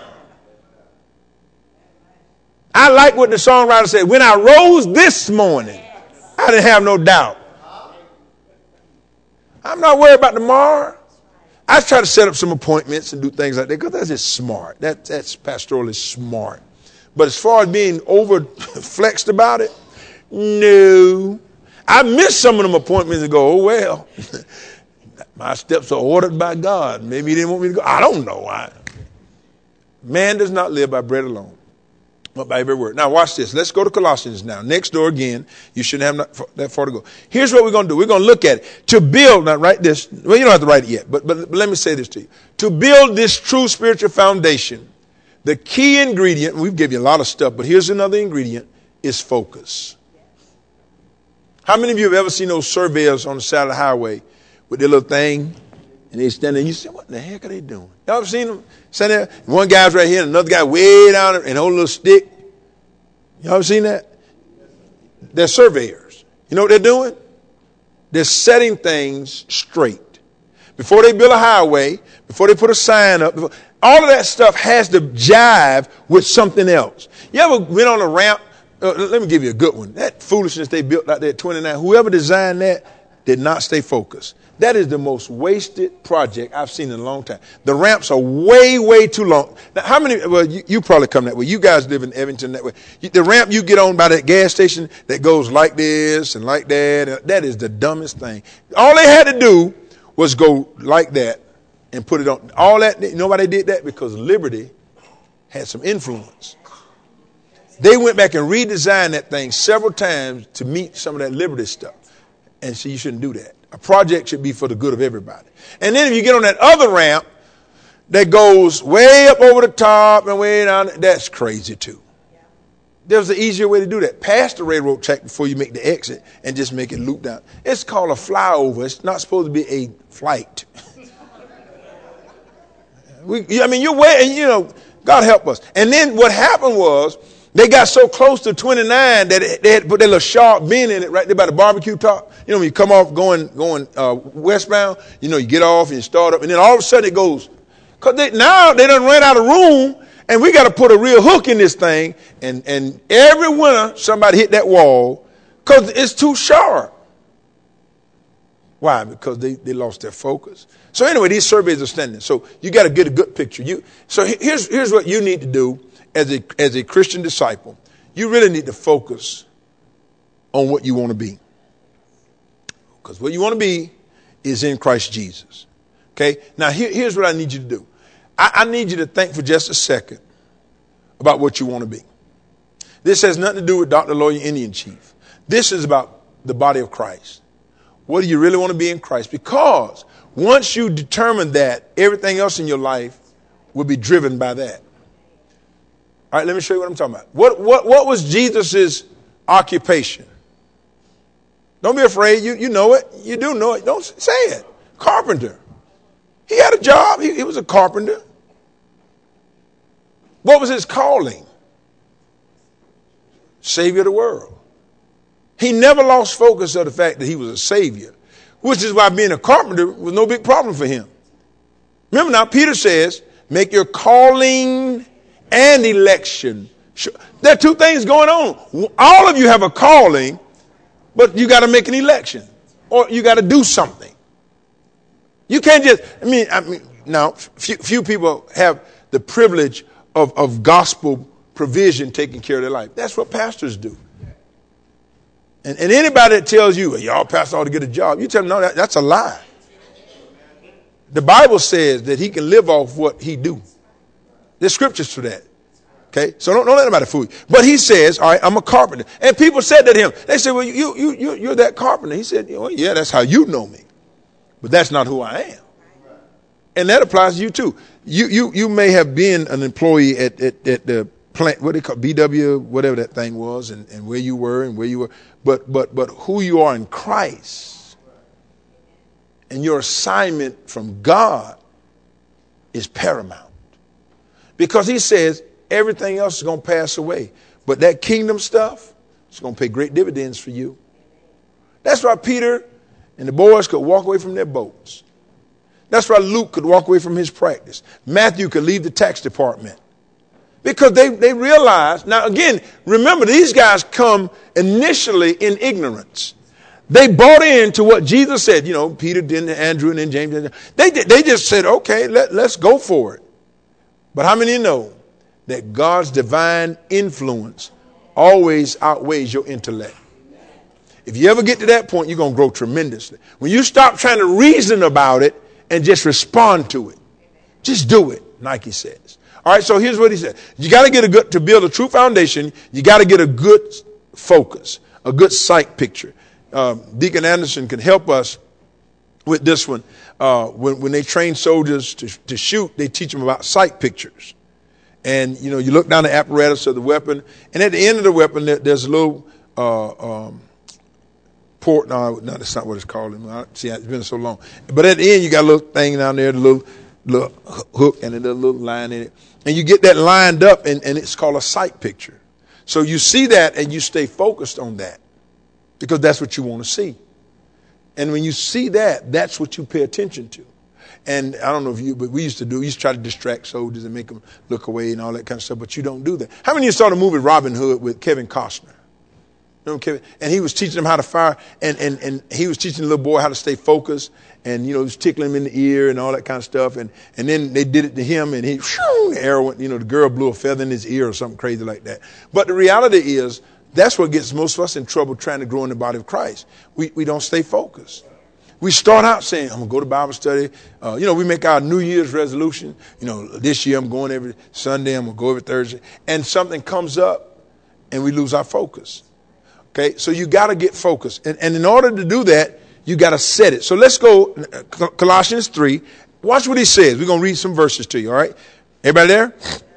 I like what the songwriter said. When I rose this morning, I didn't have no doubt. I'm not worried about tomorrow. I try to set up some appointments and do things like that because that's just smart. That, that's pastorally smart. But as far as being over flexed about it, No. I missed some of them appointments and go, oh, well, my steps are ordered by God. Maybe he didn't want me to go. I don't know. I, man does not live by bread alone, but by every word. Now, watch this. Let's go to Colossians now. Next door again. You shouldn't have that far to go. Here's what we're going to do. We're going to look at it. To build, now write this. Well, you don't have to write it yet, but, but, but let me say this to you. To build this true spiritual foundation, the key ingredient, we've given you a lot of stuff, but here's another ingredient, is focus. How many of you have ever seen those surveyors on the side of the highway with their little thing? And they stand there and you say, what the heck are they doing? Y'all ever seen them stand there? One guy's right here and another guy way down there and hold a little stick. Y'all ever seen that? They're surveyors. You know what they're doing? They're setting things straight. Before they build a highway, before they put a sign up, before, all of that stuff has to jive with something else. You ever went on a ramp? Uh, let me give you a good one. That foolishness they built out there at twenty-nine, whoever designed that did not stay focused. That is the most wasted project I've seen in a long time. The ramps are way, way too long. Now, how many, well, you, you probably come that way. You guys live in Evanston that way. You, the ramp you get on by that gas station that goes like this and like that, that is the dumbest thing. All they had to do was go like that and put it on. All that, you know why they did that? Because Liberty had some influence. They went back and redesigned that thing several times to meet some of that Liberty stuff. And so you shouldn't do that. A project should be for the good of everybody. And then if you get on that other ramp that goes way up over the top and way down, that's crazy too. There's an easier way to do that. Pass the railroad track before you make the exit and just make it loop down. It's called a flyover. It's not supposed to be a flight. we, I mean, you're way, you know, God help us. And then what happened was, they got so close to twenty-nine that they had put that little sharp bend in it right there by the barbecue top. You know, when you come off going going uh, westbound, you know, you get off and you start up, and then all of a sudden it goes. Because they, now they done ran out of room, and we got to put a real hook in this thing. And, and every winter, somebody hit that wall because it's too sharp. Why? Because they, they lost their focus. So anyway, these surveys are standing. So you got to get a good picture. You So here's here's what you need to do. As a, as a Christian disciple, you really need to focus on what you want to be. Because what you want to be is in Christ Jesus. Okay? Now, here, here's what I need you to do. I, I need you to think for just a second about what you want to be. This has nothing to do with Doctor Lawyer Indian Chief. This is about the body of Christ. What do you really want to be in Christ? Because once you determine that, everything else in your life will be driven by that. All right, let me show you what I'm talking about. What what what was Jesus's occupation? Don't be afraid. You you know it. You do know it. Don't say it. Carpenter. He had a job. He, he was a carpenter. What was his calling? Savior of the world. He never lost focus of the fact that he was a savior, which is why being a carpenter was no big problem for him. Remember now, Peter says, make your calling and election. There are two things going on. All of you have a calling, but you got to make an election or you got to do something. You can't just, I mean, I mean, now few, few people have the privilege of, of gospel provision taking care of their life. That's what pastors do. And, and anybody that tells you, well, y'all pastor ought to get a job, you tell them, no, that, that's a lie. The Bible says that he can live off what he do. There's scriptures for that. Okay, so don't, don't let anybody fool you. But he says, all right, I'm a carpenter. And people said to him, they said, well, you, you, you, you're that carpenter. He said, well, yeah, that's how you know me. But that's not who I am. And that applies to you too. You, you, you may have been an employee at, at, at the plant, what they call B W, whatever that thing was, and, and where you were and where you were. But, but, but who you are in Christ and your assignment from God is paramount. Because he says everything else is going to pass away. But that kingdom stuff is going to pay great dividends for you. That's why Peter and the boys could walk away from their boats. That's why Luke could walk away from his practice. Matthew could leave the tax department. Because they, they realized, now again, remember these guys come initially in ignorance. They bought into what Jesus said. You know, Peter did, Andrew, and then James. They, they just said, okay, let, let's go for it. But how many of you know that God's divine influence always outweighs your intellect? If you ever get to that point, you're going to grow tremendously. When you stop trying to reason about it and just respond to it, just do it, Nike says. All right, so here's what he said. You got to get a good, to build a true foundation, you got to get a good focus, a good sight picture. Um, Deacon Anderson can help us with this one. Uh, when, when they train soldiers to, to shoot, they teach them about sight pictures. And, you know, you look down the apparatus of the weapon, and at the end of the weapon, there, there's a little uh, um, port. No, no, that's not what it's called. See, it's been so long. But at the end, you got a little thing down there, the little, little hook, and a little line in it. And you get that lined up, and, and it's called a sight picture. So you see that, and you stay focused on that, because that's what you want to see. And when you see that, that's what you pay attention to. And I don't know if you, but we used to do, we used to try to distract soldiers and make them look away and all that kind of stuff, but you don't do that. How many of you saw the movie Robin Hood with Kevin Costner? Remember Kevin? And he was teaching them how to fire, and, and, and he was teaching the little boy how to stay focused, and, you know, he was tickling him in the ear and all that kind of stuff. And, and then they did it to him, and he, shoo, the arrow went, you know, the girl blew a feather in his ear or something crazy like that. But the reality is, that's what gets most of us in trouble trying to grow in the body of Christ. We, we don't stay focused. We start out saying, I'm going to go to Bible study. Uh, you know, we make our New Year's resolution. You know, this year I'm going every Sunday. I'm going to go every Thursday. And something comes up and we lose our focus. Okay, so you got to get focused. And, and in order to do that, you got to set it. So let's go Colossians three. Watch what he says. We're going to read some verses to you, all right? Everybody there?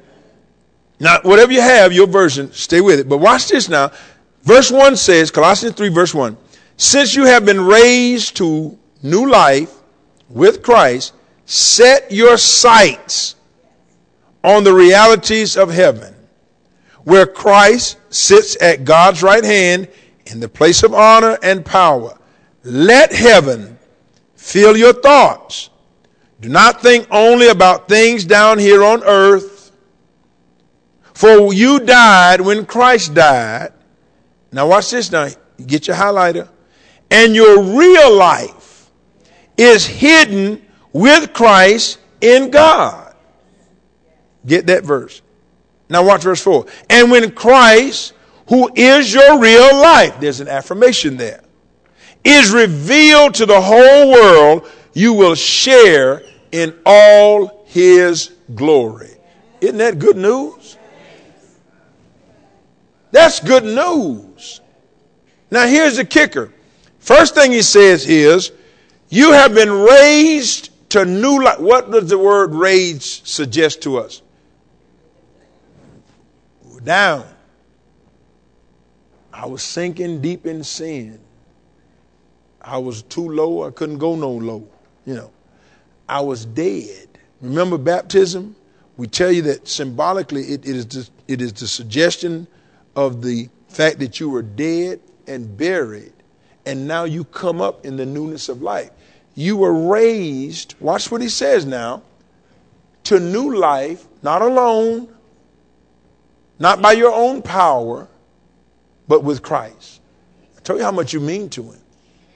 Now, whatever you have, your version, stay with it. But watch this now. Verse one says, Colossians three, verse one. Since you have been raised to new life with Christ, set your sights on the realities of heaven, where Christ sits at God's right hand in the place of honor and power. Let heaven fill your thoughts. Do not think only about things down here on earth, for you died when Christ died. Now watch this now. You get your highlighter. And your real life is hidden with Christ in God. Get that verse. Now watch verse four. And when Christ, who is your real life, there's an affirmation there, is revealed to the whole world, you will share in all his glory. Isn't that good news? That's good news. Now here's the kicker. First thing he says is, you have been raised to new life. What does the word raised suggest to us? Down. I was sinking deep in sin. I was too low. I couldn't go no low. You know, I was dead. Remember baptism? We tell you that symbolically it, it is the, it is the suggestion of the fact that you were dead and buried, and now you come up in the newness of life. You were raised, watch what he says now, to new life, not alone, not by your own power, but with Christ. I told you how much you mean to him.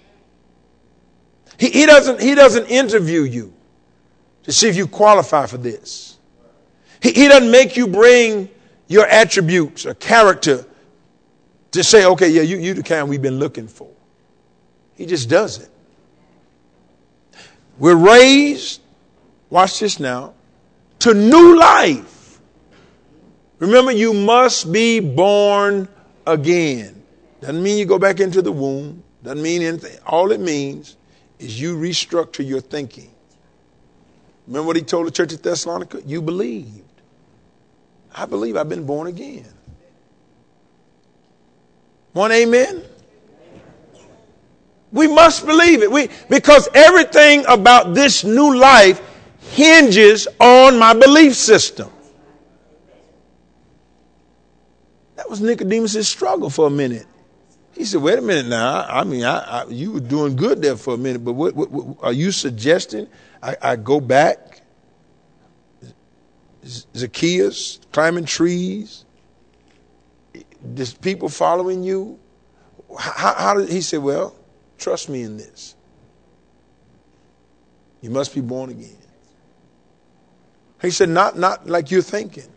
He, he doesn't, he doesn't interview you to see if you qualify for this. He, he doesn't make you bring your attributes or character to say, okay, yeah, you, you the kind we've been looking for. He just does it. We're raised, watch this now, to new life. Remember, you must be born again. Doesn't mean you go back into the womb. Doesn't mean anything. All it means is you restructure your thinking. Remember what he told the church at Thessalonica? You believed. I believe I've been born again. One amen? We must believe it. We, because everything about this new life hinges on my belief system. That was Nicodemus' struggle for a minute. He said, wait a minute now. I, I mean, I, I, you were doing good there for a minute, but what, what, what are you suggesting I, I go back? Zacchaeus, climbing trees, there's people following you. How, how did he say, well, trust me in this. You must be born again. He said, not, not like you're thinking.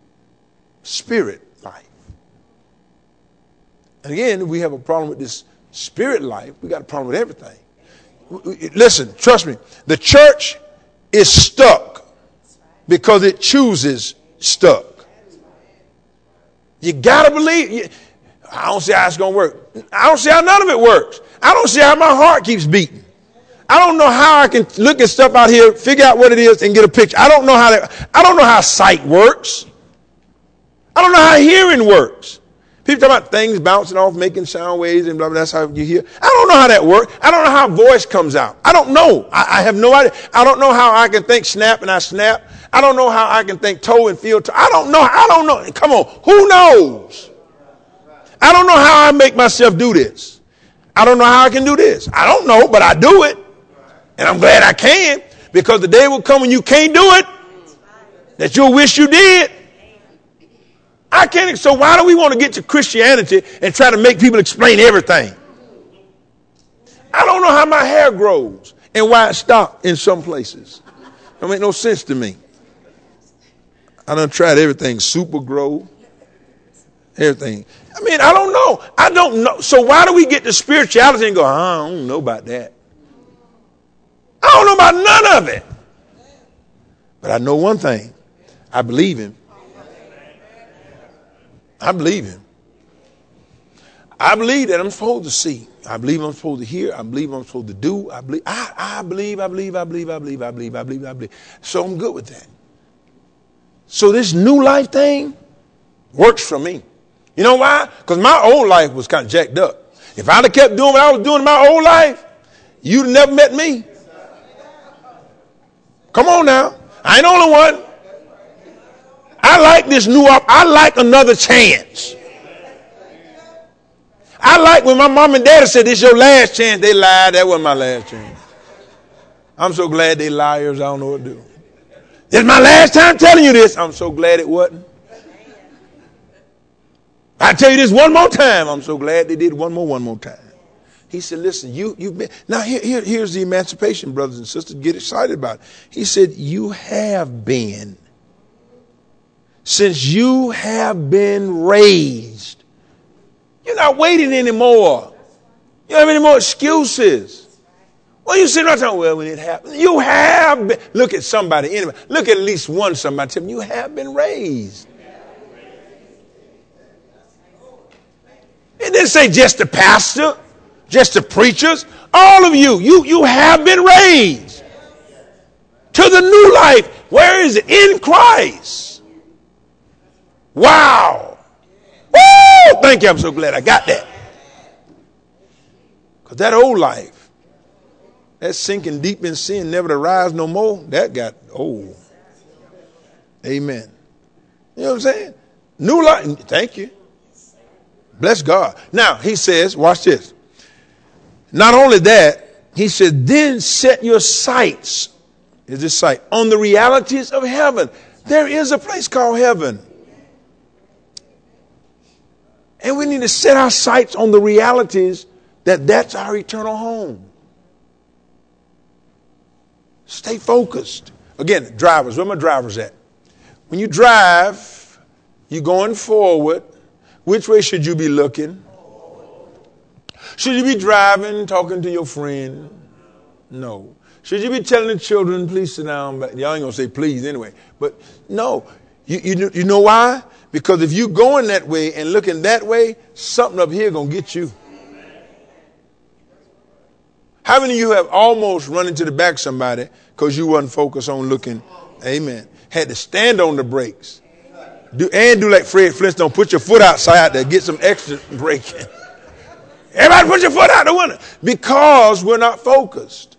Spirit life. And again, we have a problem with this Spirit life, we got a problem with everything. Listen, trust me. The church is stuck because it chooses stuck. You got to believe. I don't see how it's going to work. I don't see how none of it works. I don't see how my heart keeps beating. I don't know how I can look at stuff out here, figure out what it is, and get a picture. I don't know how that, I don't know how sight works. I don't know how hearing works. People talk about things bouncing off, making sound waves, and blah, blah, that's how you hear. I don't know how that works. I don't know how voice comes out. I don't know. I, I have no idea. I don't know how I can think snap and I snap. I don't know how I can think toe and feel toe. I don't know. I don't know. Come on. Who knows? I don't know how I make myself do this. I don't know how I can do this. I don't know, but I do it. And I'm glad I can, because the day will come when you can't do it, that you'll wish you did. I can't. So why do we want to get to Christianity and try to make people explain everything? I don't know how my hair grows and why it stopped in some places. It don't make no sense to me. I done tried everything, super grow, everything. I mean, I don't know. I don't know. So why do we get to spirituality and go, I don't know about that? I don't know about none of it. But I know one thing. I believe him. I believe him. I believe that I'm supposed to see. I believe I'm supposed to hear. I believe I'm supposed to do. I believe, I, I believe, I believe, I believe, I believe, I believe, I believe, I believe. So I'm good with that. So this new life thing works for me. You know why? Because my old life was kind of jacked up. If I'd have kept doing what I was doing in my old life, you'd have never met me. Come on now. I ain't the only one. I like this new up. I like another chance. I like when my mom and daddy said, this is your last chance. They lied. That wasn't my last chance. I'm so glad they liars. I don't know what to do. This is my last time telling you this. I'm so glad it wasn't. I tell you this one more time. I'm so glad they did one more, one more time. He said, listen, you, you've been, now here, here, here's the emancipation, brothers and sisters, get excited about it. He said, you have been, since you have been raised, you're not waiting anymore. You don't have any more excuses. Well, you sit around talking, well, when it happened, you have been, look at somebody, anyway, look at at least one somebody, tell them, you have been raised. It didn't say just the pastor. Just the preachers, all of you, you, you have been raised to the new life. Where is it? In Christ. Wow. Woo! Thank you. I'm so glad I got that. Because that old life, that sinking deep in sin, never to rise no more, that got old. Amen. You know what I'm saying? New life. Thank you. Bless God. Now, he says, watch this. Not only that, he said, then set your sights, is this sight, on the realities of heaven. There is a place called heaven. And we need to set our sights on the realities that that's our eternal home. Stay focused. Again, drivers, where my drivers at? When you drive, you're going forward. Which way should you be looking? Should you be driving, talking to your friend? No. Should you be telling the children, please sit down? Y'all ain't going to say please anyway. But no. You, you, you know why? Because if you're going that way and looking that way, something up here going to get you. How many of you have almost run into the back of somebody because you wasn't focused on looking? Amen. Had to stand on the brakes. Do, and do like Fred Flintstone, put your foot outside to get some extra braking. Everybody put your foot out the window. Because we're not focused.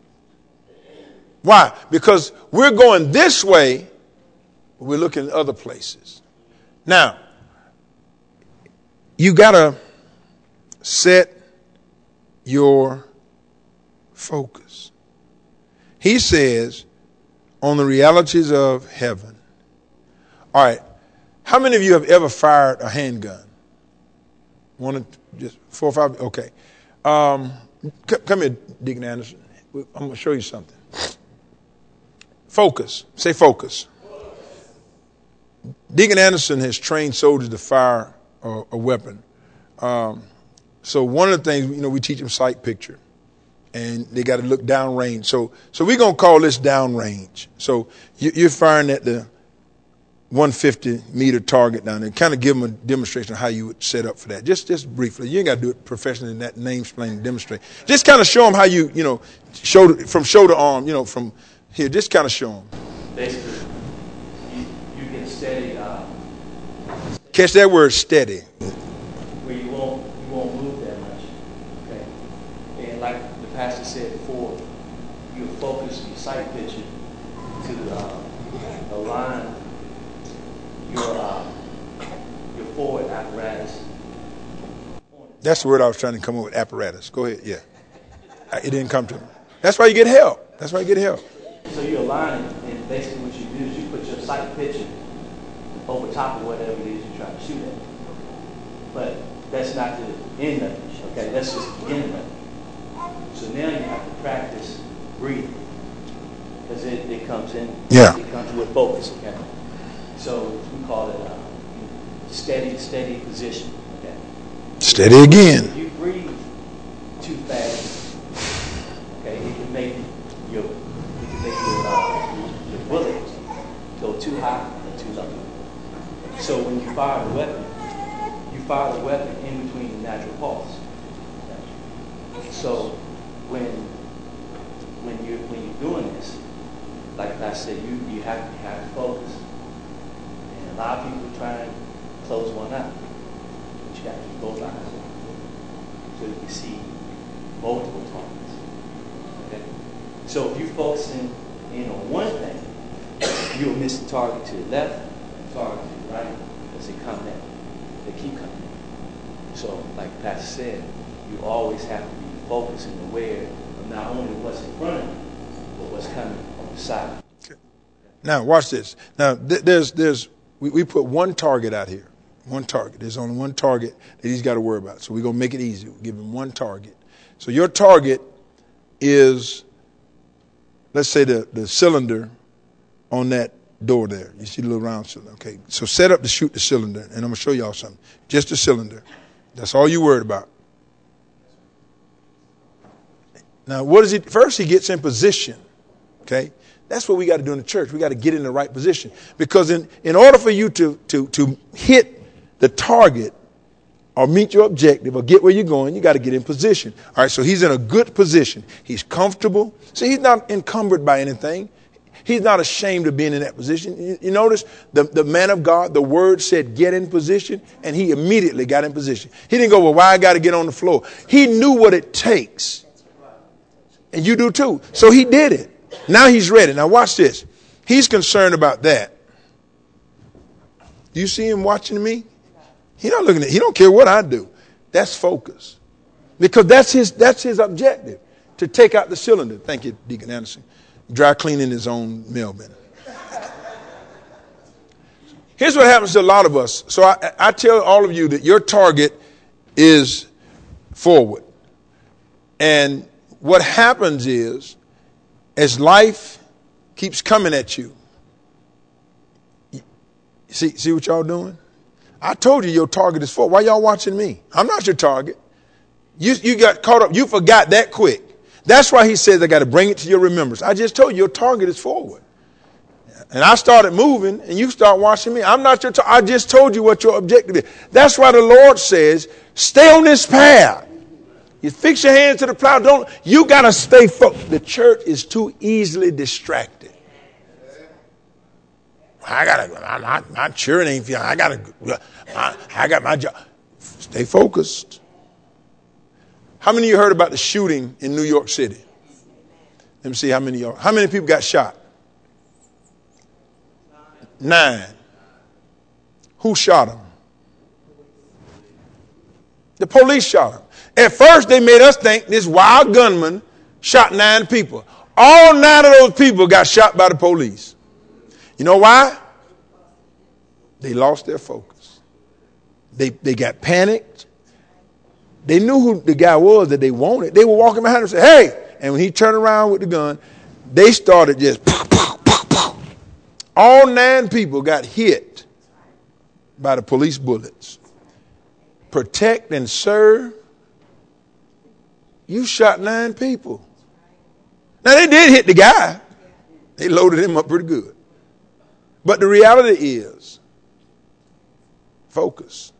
Why? Because we're going this way, but we're looking at other places. Now, you got to set your focus. He says, on the realities of heaven. All right. How many of you have ever fired a handgun? One, just four or five. Okay. Um, c- come here, Deacon Anderson. I'm going to show you something. Focus. Say focus. Deacon Anderson has trained soldiers to fire a, a weapon. Um, So one of the things, you know, we teach them sight picture, and they got to look down range. So so we're going to call this down range. So you, you're firing at the one hundred fifty meter target down there. Kind of give them a demonstration of how you would set up for that. Just just briefly. You ain't got to do it professionally in that name explain demonstrate. Just kind of show them how you, you know, shoulder, from shoulder arm, you know, from here. Just kind of show them. Basically, you, you get steady. Uh, Catch that word, steady. Where you won't, you won't move that much. Okay? And like the pastor said before, you focus your sight picture to uh, align your uh, your forward apparatus. That's the word I was trying to come up with, apparatus. Go ahead, yeah. It didn't come to me. That's why you get help. That's why you get help. So you align it, and basically what you do is you put your sight picture over top of whatever it is you're trying to shoot at. But that's not the end of it, okay? That's just the beginning of it. So now you have to practice breathing, because it, it comes in, yeah. It comes with focus, okay? So we call it uh, steady, steady position. Okay. Steady again. If you breathe too fast, okay, it can make your, it can make your, uh, your bullet go too high or too low. So when you fire the weapon, you fire the weapon in between the natural pulse. Okay. So when when you when you're doing this, like I said, you you have you have to focus. A lot of people try and close one eye, but you got to keep both eyes open so you can see multiple targets. Okay? So if you're focusing in on one thing, you'll miss the target to the left, the target to the right, as they come in. They keep coming in. So, like Pastor said, you always have to be focused and aware of not only what's in front of you, but what's coming on the side. Okay. Now, watch this. Now, th- there's there's We, we put one target out here, one target. There's only one target that he's got to worry about. So we're going to make it easy. We'll give him one target. So your target is, let's say, the, the cylinder on that door there. You see the little round cylinder. Okay, so set up to shoot the cylinder, and I'm going to show y'all something. Just the cylinder. That's all you're worried about. Now, what is it? First, he gets in position, okay? That's what we got to do in the church. We got to get in the right position. Because in, in order for you to, to, to hit the target or meet your objective or get where you're going, you got to get in position. All right, so he's in a good position. He's comfortable. See, he's not encumbered by anything. He's not ashamed of being in that position. You, you notice the, the man of God, the word said get in position, and he immediately got in position. He didn't go, well, why I got to get on the floor? He knew what it takes. And you do too. So he did it. Now he's ready. Now watch this. He's concerned about that. Do you see him watching me? He's not looking at, he don't care what I do. That's focus. Because that's his that's his objective. To take out the cylinder. Thank you, Deacon Anderson. Dry cleaning his own mail bin. Here's what happens to a lot of us. So I, I tell all of you that your target is forward. And what happens is, as life keeps coming at you, see, see what y'all doing? I told you your target is forward. Why y'all watching me? I'm not your target. You, you got caught up. You forgot that quick. That's why he says I got to bring it to your remembrance. I just told you your target is forward. And I started moving and you start watching me. I'm not your target. I just told you what your objective is. That's why the Lord says, stay on this path. You fix your hands to the plow. Don't, you got to stay focused. The church is too easily distracted. I got to, I'm not, I'm sure it ain't, I got to, I, I got my job. Stay focused. How many of you heard about the shooting in New York City? Let me see how many of y'all, how many people got shot? Nine. Who shot them? The police shot them. At first, they made us think this wild gunman shot nine people. All nine of those people got shot by the police. You know why? They lost their focus. They they got panicked. They knew who the guy was that they wanted. They were walking behind him and said, hey. And when he turned around with the gun, they started just, pow, pow, pow, pow. All nine people got hit by the police bullets. Protect and serve You shot nine people. Now, they did hit the guy. They loaded him up pretty good. But the reality is, focus.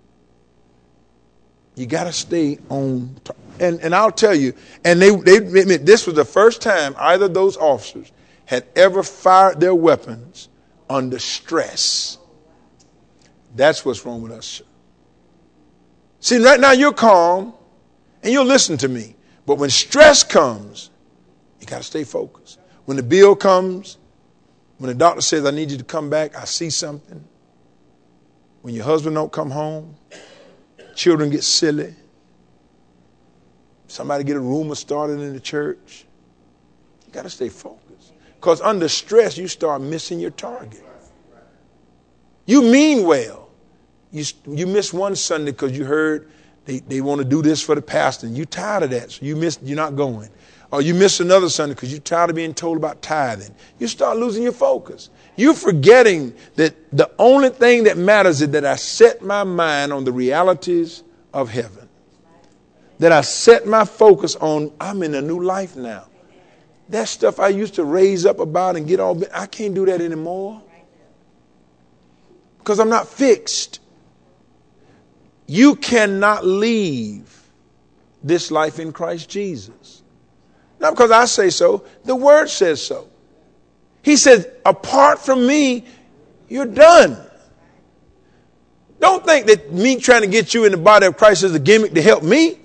You got to stay on. T- and, and I'll tell you, and they, they admit this was the first time either of those officers had ever fired their weapons under stress. That's what's wrong with us. See, right now you're calm and you'll listen to me. But when stress comes, you got to stay focused. When the bill comes, when the doctor says, I need you to come back, I see something. When your husband don't come home, children get silly. Somebody get a rumor started in the church. You got to stay focused. Because under stress, you start missing your target. You mean well. You, you miss one Sunday because you heard they, they want to do this for the pastor. And you're tired of that, so you miss, you're not going. Or you miss another Sunday because you're tired of being told about tithing. You start losing your focus. You're forgetting that the only thing that matters is that I set my mind on the realities of heaven. That I set my focus on, I'm in a new life now. That stuff I used to raise up about and get all, I can't do that anymore. Because I'm not fixed. You cannot leave this life in Christ Jesus. Not because I say so, the word says so. He says, apart from me, you're done. Don't think that me trying to get you in the body of Christ is a gimmick to help me.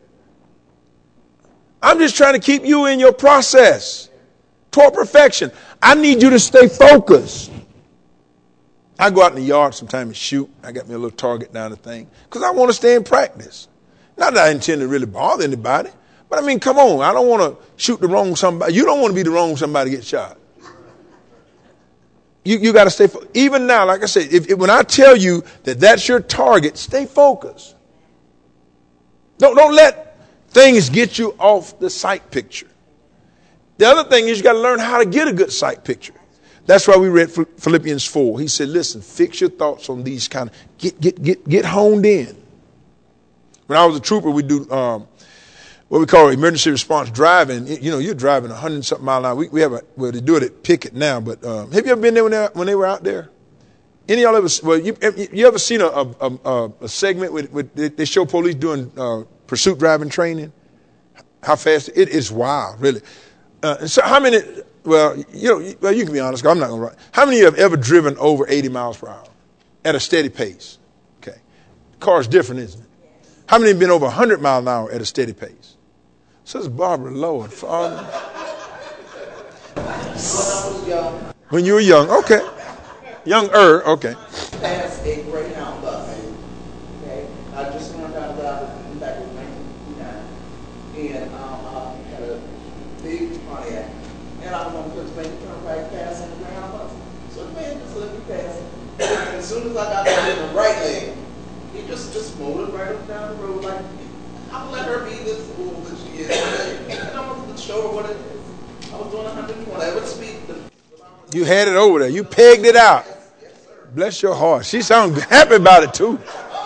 I'm just trying to keep you in your process toward perfection. I need you to stay focused. I go out in the yard sometime and shoot. I got me a little target down the thing because I want to stay in practice. Not that I intend to really bother anybody, but I mean, come on. I don't want to shoot the wrong somebody. You don't want to be the wrong somebody to get shot. You, you got to stay focused. Even now, like I said, if, if, when I tell you that that's your target, stay focused. Don't, don't let things get you off the sight picture. The other thing is you got to learn how to get a good sight picture. That's why we read Philippians four. He said, listen, fix your thoughts on these kind of, get, get, get, get honed in. When I was a trooper, we do um, what we call emergency response driving. You know, you're driving a hundred something mile an hour. We, we have a, well, they do it at Pickett now, but um, have you ever been there when they, when they were out there? Any of y'all ever, well, you, you ever seen a, a, a, a segment with, with, they show police doing uh, pursuit driving training? How fast? It is wild, really. Uh, and so how many, well, you know, well, you can be honest, I'm not going to write. How many of you have ever driven over eighty miles per hour at a steady pace? Okay. The car's different, isn't it? How many have been over one hundred miles an hour at a steady pace? Says Barbara, Lord, Father. When I was young. When you were young, okay. Younger, okay. Past a Greyhound bus. Okay. I just learned how to drive it back in nineteen fifty-nine. And um, I had a big Pontiac. And I was on Pennsylvania Turnpike passing the Greyhound bus. So the man just let me pass. And as soon as I got there in the right lane, he just, just motored right up down the road like, I'll let her be this fool that she is. And I wasn't sure what it is. I was doing one hundred twenty. I would speed. You had it over there. You pegged it out. Bless your heart. She sounds happy about it too.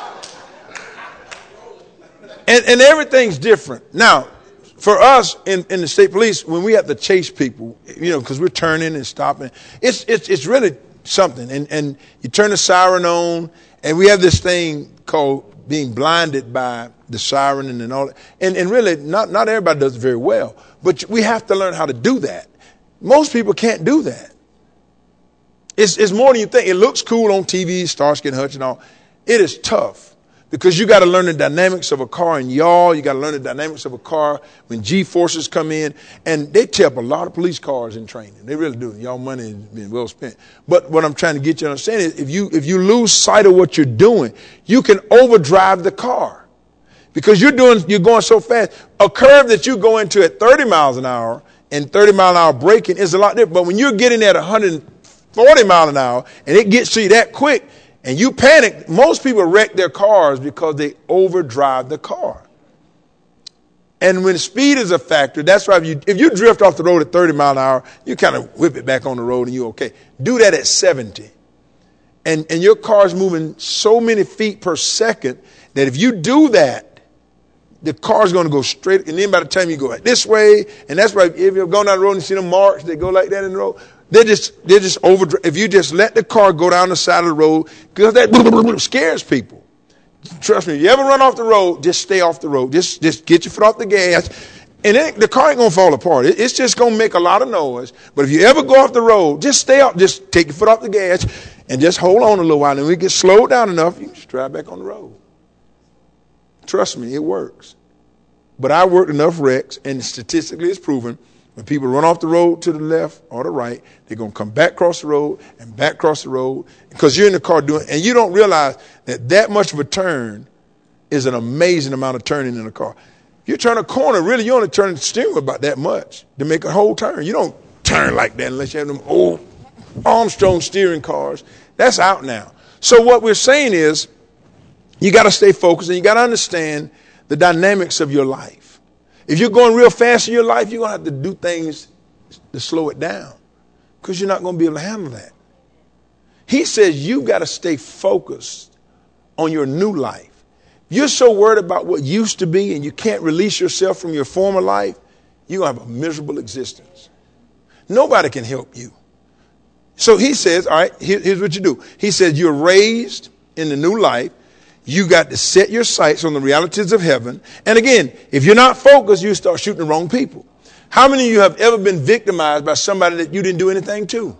And, and everything's different. Now, for us in, in the state police, when we have to chase people, you know, because we're turning and stopping, it's it's it's really something. And and you turn the siren on, and we have this thing called being blinded by the siren and, and all that. And and really, not not everybody does it very well, but we have to learn how to do that. Most people can't do that. It's, it's more than you think. It looks cool on T V, Starsky and Hutch and all. It is tough because you got to learn the dynamics of a car in yaw. You got to learn the dynamics of a car when G-forces come in. And they tear up a lot of police cars in training. They really do. Y'all money is being well spent. But what I'm trying to get you to understand is if you, if you lose sight of what you're doing, you can overdrive the car because you're doing, you're going so fast. A curve that you go into at thirty miles an hour and thirty mile an hour braking is a lot different. But when you're getting at one hundred forty miles an hour and it gets to you that quick and you panic, most people wreck their cars because they overdrive the car. And when speed is a factor, that's why if you, if you drift off the road at thirty miles an hour, you kind of whip it back on the road and you're okay. Do that at seventy. And, and your car's moving so many feet per second that if you do that, the car's going to go straight. And then by the time you go this way, and that's why if you're going down the road and you see them marks, they go like that in the road. They just, they just over. If you just let the car go down the side of the road, because that scares people. Trust me, if you ever run off the road, just stay off the road. Just, just get your foot off the gas. And it, the car ain't going to fall apart. It, it's just going to make a lot of noise. But if you ever go off the road, just stay up. Just take your foot off the gas and just hold on a little while. And when we get slowed down enough, you can just drive back on the road. Trust me, it works. But I worked enough wrecks, and statistically it's proven, when people run off the road to the left or the right, they're going to come back across the road and back across the road because you're in the car doing, and you don't realize that that much of a turn is an amazing amount of turning in a car. If you turn a corner, really, you only turn the steering wheel about that much to make a whole turn. You don't turn like that unless you have them old Armstrong steering cars. That's out now. So what we're saying is, you got to stay focused and you got to understand the dynamics of your life. If you're going real fast in your life, you're going to have to do things to slow it down because you're not going to be able to handle that. He says you got to stay focused on your new life. You're so worried about what used to be and you can't release yourself from your former life, you're going to have a miserable existence. Nobody can help you. So he says, all right, here, here's what you do. He says you're raised in the new life. You got to set your sights on the realities of heaven. And again, if you're not focused, you start shooting the wrong people. How many of you have ever been victimized by somebody that you didn't do anything to?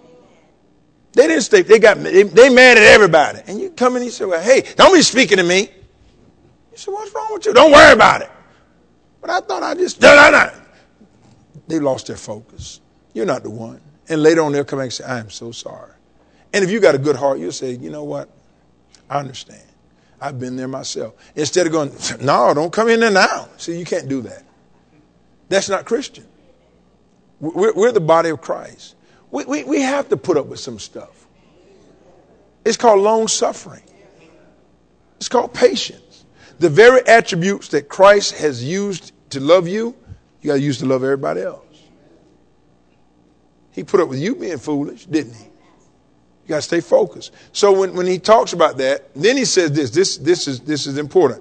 They didn't stay. They got they, they mad at everybody. And you come in and you say, well, hey, don't be speaking to me. You say, what's wrong with you? Don't worry about it. But I thought I just, no, no, no. They lost their focus. You're not the one. And later on they'll come back and say, I am so sorry. And if you got a good heart, you'll say, you know what? I understand. I've been there myself. Instead of going, no, don't come in there now. See, you can't do that. That's not Christian. We're, we're the body of Christ. We, we, we have to put up with some stuff. It's called long suffering. It's called patience. The very attributes that Christ has used to love you, you got to use to love everybody else. He put up with you being foolish, didn't he? You got to stay focused. So when, when he talks about that, then he says this, this, this is, this is important.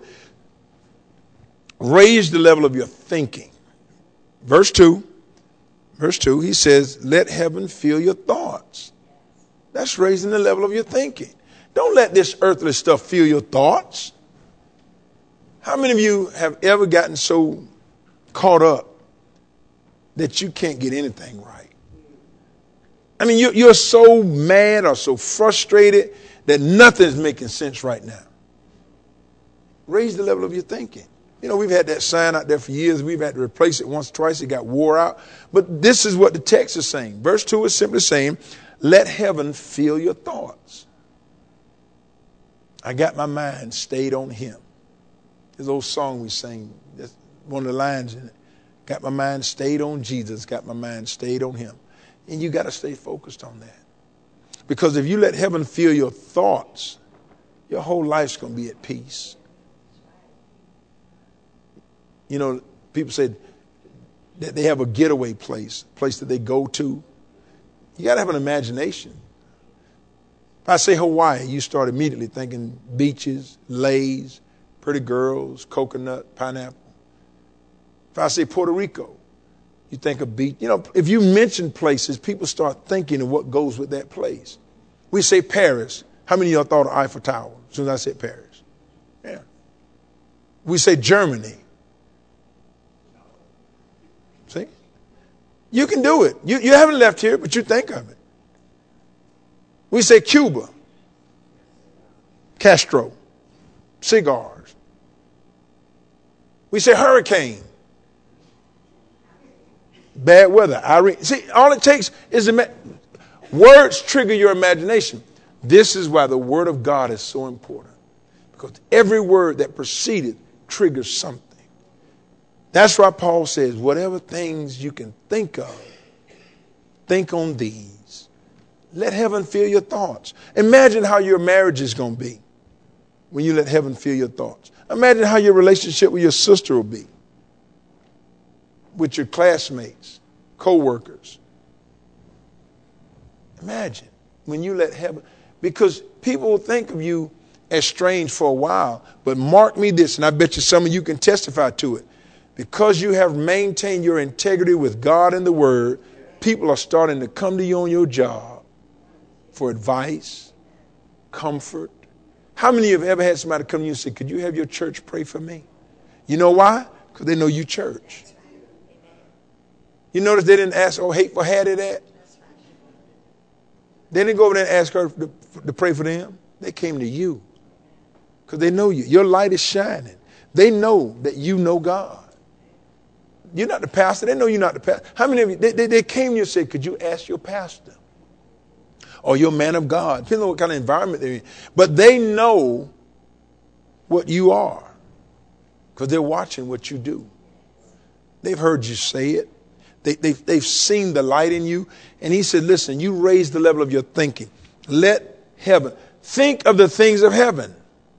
Raise the level of your thinking. Verse two, verse two, he says, let heaven fill your thoughts. That's raising the level of your thinking. Don't let this earthly stuff fill your thoughts. How many of you have ever gotten so caught up that you can't get anything right? I mean, you're, you're so mad or so frustrated that nothing's making sense right now. Raise the level of your thinking. You know, we've had that sign out there for years. We've had to replace it once or twice. It got wore out. But this is what the text is saying. Verse two is simply saying, let heaven fill your thoughts. I got my mind stayed on him. This old song we sing, that's one of the lines in it. Got my mind stayed on Jesus. Got my mind stayed on him. And you got to stay focused on that. Because if you let heaven fill your thoughts, your whole life's going to be at peace. You know, people say that they have a getaway place, a place that they go to. You got to have an imagination. If I say Hawaii, you start immediately thinking beaches, lays, pretty girls, coconut, pineapple. If I say Puerto Rico, you think of beach. You know, if you mention places, people start thinking of what goes with that place. We say Paris. How many of y'all thought of Eiffel Tower as soon as I said Paris? Yeah. We say Germany. See? You can do it. You, you haven't left here, but you think of it. We say Cuba. Castro. Cigars. We say hurricane. Bad weather. Irene. See, all it takes is ima- words trigger your imagination. This is why the word of God is so important. Because every word that proceeded triggers something. That's why Paul says, whatever things you can think of, think on these. Let heaven fill your thoughts. Imagine how your marriage is going to be when you let heaven fill your thoughts. Imagine how your relationship with your sister will be, with your classmates, co-workers. Imagine when you let heaven, because people will think of you estranged for a while. But mark me this, and I bet you some of you can testify to it. Because you have maintained your integrity with God and the Word, people are starting to come to you on your job for advice, comfort. How many of you have ever had somebody come to you and say, could you have your church pray for me? You know why? Because they know you church. You notice they didn't ask, oh, hateful had it at? They didn't go over there and ask her to, to pray for them. They came to you because they know you. Your light is shining. They know that you know God. You're not the pastor. They know you're not the pastor. How many of you, they, they, they came to you and said, could you ask your pastor or your man of God? Depending on what kind of environment they're in. But they know what you are because they're watching what you do. They've heard you say it. They, they've, they've seen the light in you. And he said, listen, you raise the level of your thinking. Let heaven. Think of the things of heaven.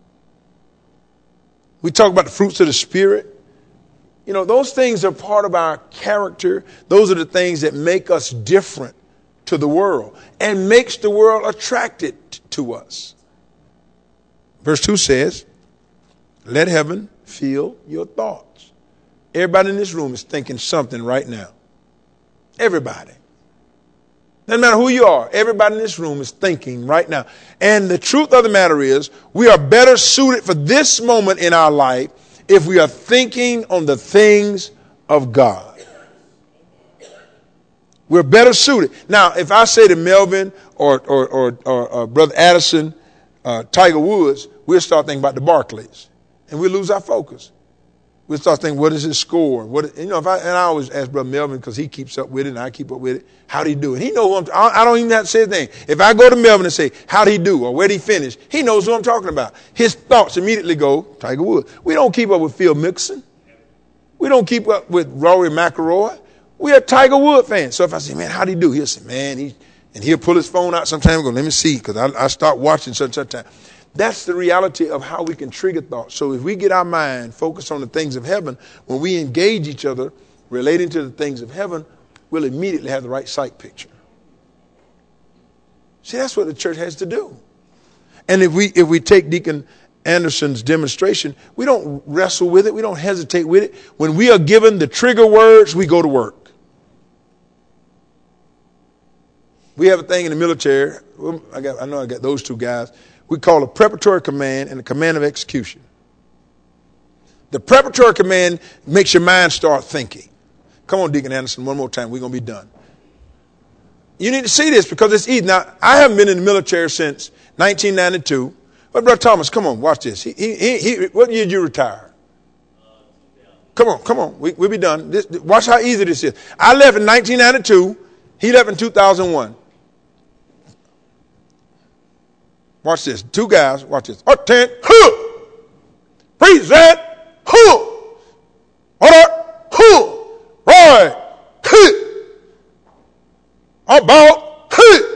We talk about the fruits of the Spirit. You know, those things are part of our character. Those are the things that make us different to the world and makes the world attracted to us. Verse two says, let heaven fill your thoughts. Everybody in this room is thinking something right now. Everybody. Doesn't matter who you are. Everybody in this room is thinking right now. And the truth of the matter is, we are better suited for this moment in our life if we are thinking on the things of God. We're better suited. Now, if I say to Melvin or or or, or, or Brother Addison, uh, Tiger Woods, we'll start thinking about the Barclays, and we lose our focus. We'll start thinking, what is his score? What you know? If I and I always ask Brother Melvin because he keeps up with it, and I keep up with it. How did he do it? He knows who I'm. I don't even have to say a thing. If I go to Melvin and say, how did he do, or where did he finish? He knows who I'm talking about. His thoughts immediately go Tiger Woods. We don't keep up with Phil Mickelson. We don't keep up with Rory McIlroy. We are Tiger Woods fans. So if I say, man, how did he do? He'll say, man, he and he'll pull his phone out sometime and go, let me see, because I, I start watching such a time. That's the reality of how we can trigger thoughts. So if we get our mind focused on the things of heaven, when we engage each other relating to the things of heaven, we'll immediately have the right sight picture. See, that's what the church has to do. And if we if we take Deacon Anderson's demonstration, we don't wrestle with it. We don't hesitate with it. When we are given the trigger words, we go to work. We have a thing in the military. I got I know I got those two guys. We call a preparatory command and a command of execution. The preparatory command makes your mind start thinking. Come on, Deacon Anderson, one more time. We're going to be done. You need to see this because it's easy. Now, I haven't been in the military since nineteen ninety-two. But, Brother Thomas, come on, watch this. He, he, he, what year did you retire? Come on, come on. We, we'll be done. This, watch how easy this is. I left in nineteen ninety-two. He left in two thousand one. Watch this. Two guys. Watch this. Attend. Huh. Present. Huh. Order. Huh. Right. Huh. About. Huh.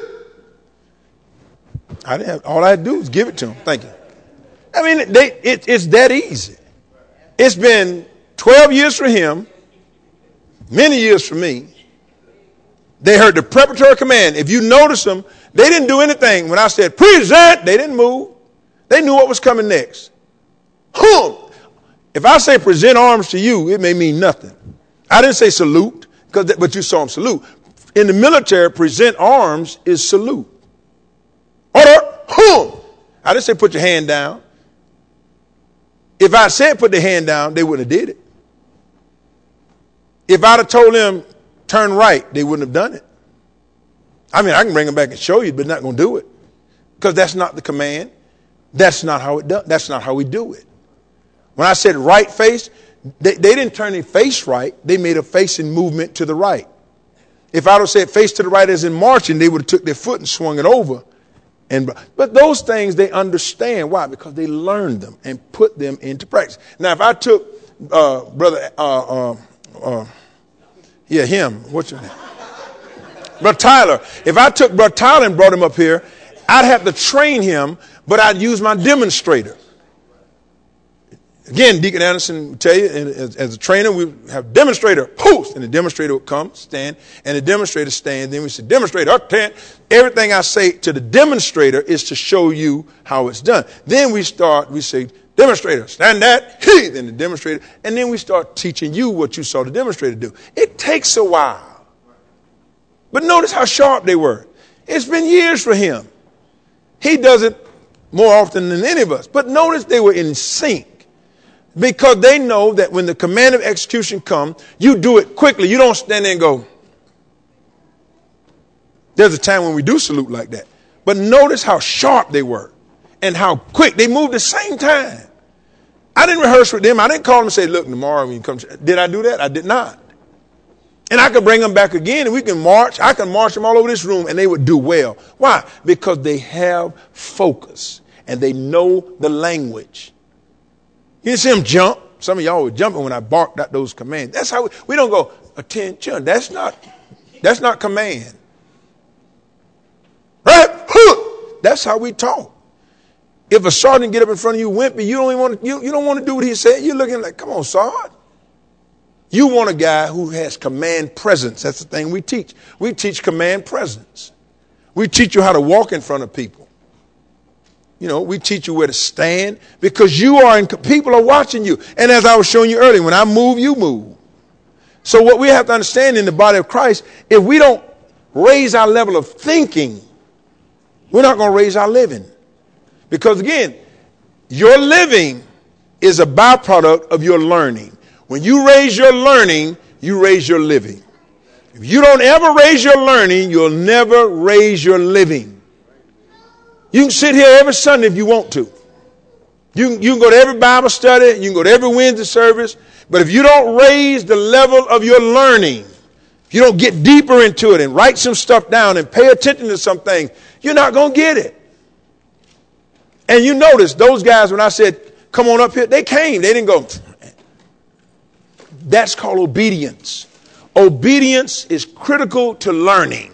I didn't have, all I had to do was give it to them. Thank you. I mean, they, it, it's that easy. It's been twelve years for him, many years for me. They heard the preparatory command. If you notice them, they didn't do anything. When I said present, they didn't move. They knew what was coming next. Boom. If I say present arms to you, it may mean nothing. I didn't say salute, because but you saw them salute. In the military, present arms is salute. Order. Boom. I didn't say put your hand down. If I said put the hand down, they wouldn't have did it. If I'd have told them turn right, they wouldn't have done it. I mean, I can bring them back and show you, but not going to do it. Because that's not the command. That's not how it does. That's not how we do it. When I said right face, they, they didn't turn their face right. They made a facing movement to the right. If I would have said face to the right as in marching, they would have took their foot and swung it over. And But those things they understand. Why? Because they learned them and put them into practice. Now, if I took uh, Brother, uh, uh, uh, yeah, him, what's your name? Brother Tyler. If I took Brother Tyler and brought him up here, I'd have to train him, but I'd use my demonstrator. Again, Deacon Anderson will tell you, as, as a trainer, we have demonstrator, post, and the demonstrator will come, stand, and the demonstrator stand. Then we say, demonstrator, up ten. Everything I say to the demonstrator is to show you how it's done. Then we start, we say, demonstrator, stand that, he, then the demonstrator, and then we start teaching you what you saw the demonstrator do. It takes a while. But notice how sharp they were. It's been years for him. He does it more often than any of us. But notice they were in sync. Because they know that when the command of execution comes, you do it quickly. You don't stand there and go. There's a time when we do salute like that. But notice how sharp they were and how quick. They moved the same time. I didn't rehearse with them. I didn't call them and say, look, tomorrow when you come. Did I do that? I did not. And I could bring them back again and we can march. I can march them all over this room and they would do well. Why? Because they have focus and they know the language. You didn't see them jump. Some of y'all were jumping when I barked out those commands. That's how we, we don't go, attention. That's not, that's not command. Right? That's how we talk. If a sergeant get up in front of you wimpy, you don't even want to, you, you don't want to do what he said. You're looking like, come on, Sergeant. You want a guy who has command presence. That's the thing we teach. We teach command presence. We teach you how to walk in front of people. You know, we teach you where to stand because you are in, people are watching you. And as I was showing you earlier, when I move, you move. So what we have to understand in the body of Christ, if we don't raise our level of thinking, we're not going to raise our living. Because again, your living is a byproduct of your learning. When you raise your learning, you raise your living. If you don't ever raise your learning, you'll never raise your living. You can sit here every Sunday if you want to. You can, you can go to every Bible study. You can go to every Wednesday service. But if you don't raise the level of your learning, if you don't get deeper into it and write some stuff down and pay attention to some things, you're not going to get it. And you notice those guys, when I said, come on up here, they came. They didn't go. That's called obedience. Obedience is critical to learning.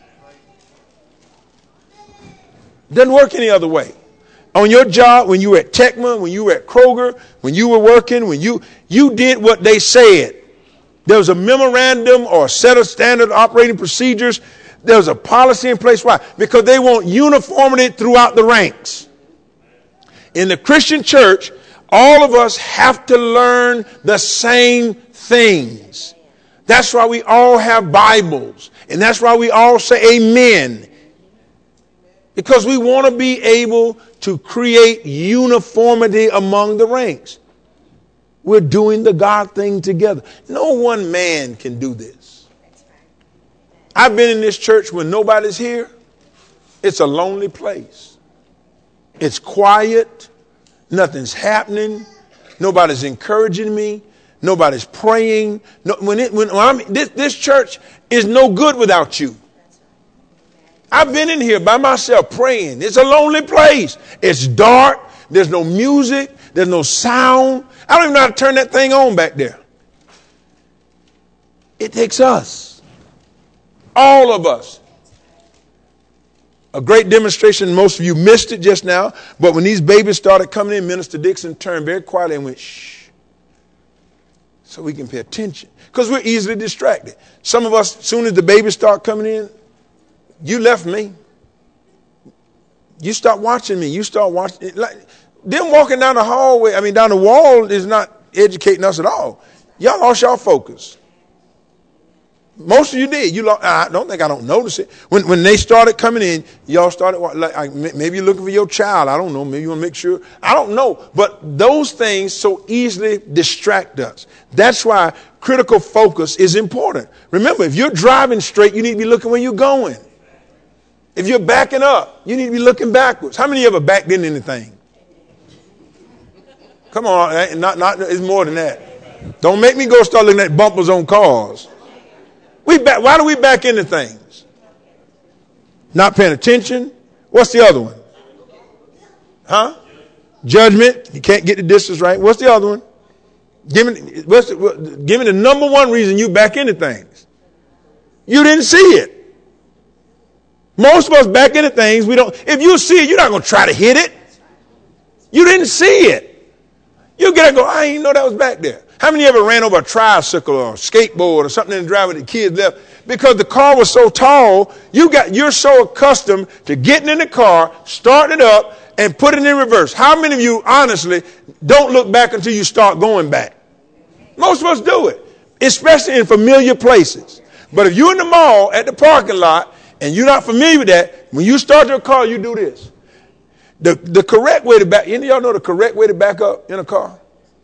Doesn't work any other way. On your job, when you were at Techma, when you were at Kroger, when you were working, when you, you did what they said. There was a memorandum or a set of standard operating procedures. There was a policy in place. Why? Because they want uniformity throughout the ranks. In the Christian church, all of us have to learn the same things. That's why we all have Bibles. And that's why we all say amen. Because we want to be able to create uniformity among the ranks. We're doing the God thing together. No one man can do this. I've been in this church when nobody's here. It's a lonely place. It's quiet. Nothing's happening. Nobody's encouraging me. Nobody's praying. No, when it, when, when I'm, this, this church is no good without you. I've been in here by myself praying. It's a lonely place. It's dark. There's no music. There's no sound. I don't even know how to turn that thing on back there. It takes us. All of us. A great demonstration. Most of you missed it just now. But when these babies started coming in, Minister Dixon turned very quietly and went, shh. So we can pay attention. Because we're easily distracted. Some of us, as soon as the babies start coming in, you left me. You start watching me. You start watching. Like, them walking down the hallway, I mean, down the wall is not educating us at all. Y'all lost y'all focus. Most of you did. You lost, I don't think I don't notice it. When when they started coming in, y'all started, like, maybe you're looking for your child. I don't know. Maybe you want to make sure. I don't know. But those things so easily distract us. That's why critical focus is important. Remember, if you're driving straight, you need to be looking where you're going. If you're backing up, you need to be looking backwards. How many of you ever backed into anything? Come on, not, not, it's more than that. Don't make me go start looking at bumpers on cars. We back, why do we back into things? Not paying attention. What's the other one? Huh? Judgment. You can't get the distance right. What's the other one? Give me, what's the, give me the number one reason you back into things. You didn't see it. Most of us back into things we don't. If you see it, you're not going to try to hit it. You didn't see it. You get and go, I didn't know that was back there. How many ever ran over a tricycle or a skateboard or something in the driveway the kids left? Because the car was so tall, you got, you're so accustomed to getting in the car, starting it up, and putting it in reverse. How many of you, honestly, don't look back until you start going back? Most of us do it, especially in familiar places. But if you're in the mall at the parking lot and you're not familiar with that, when you start your car, you do this. The, the correct way to back, any of y'all know the correct way to back up in a car?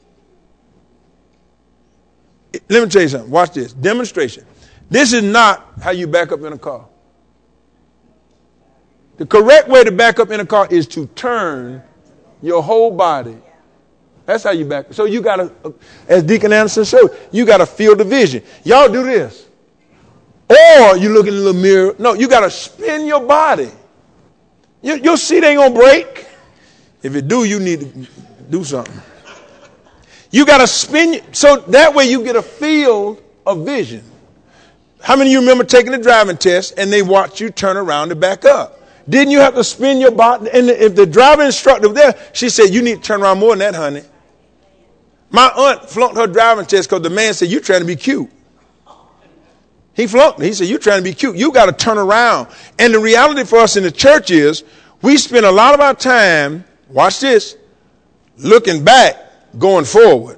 Let me tell you something. Watch this. Demonstration. This is not how you back up in a car. The correct way to back up in a car is to turn your whole body. That's how you back up. So you got to, as Deacon Anderson showed, you got to feel the vision. Y'all do this. Or you look in the little mirror. No, you got to spin your body. Your, your seat ain't going to break. If it do, you need to do something. You got to spin. So that way you get a field of vision. How many of you remember taking the driving test and they watch you turn around to back up? Didn't you have to spin your body? And if the driving instructor was there, she said, you need to turn around more than that, honey. My aunt flunked her driving test because the man said, you're trying to be cute. He flunked it. He said, you're trying to be cute. You got to turn around. And the reality for us in the church is we spend a lot of our time, watch this, looking back, going forward.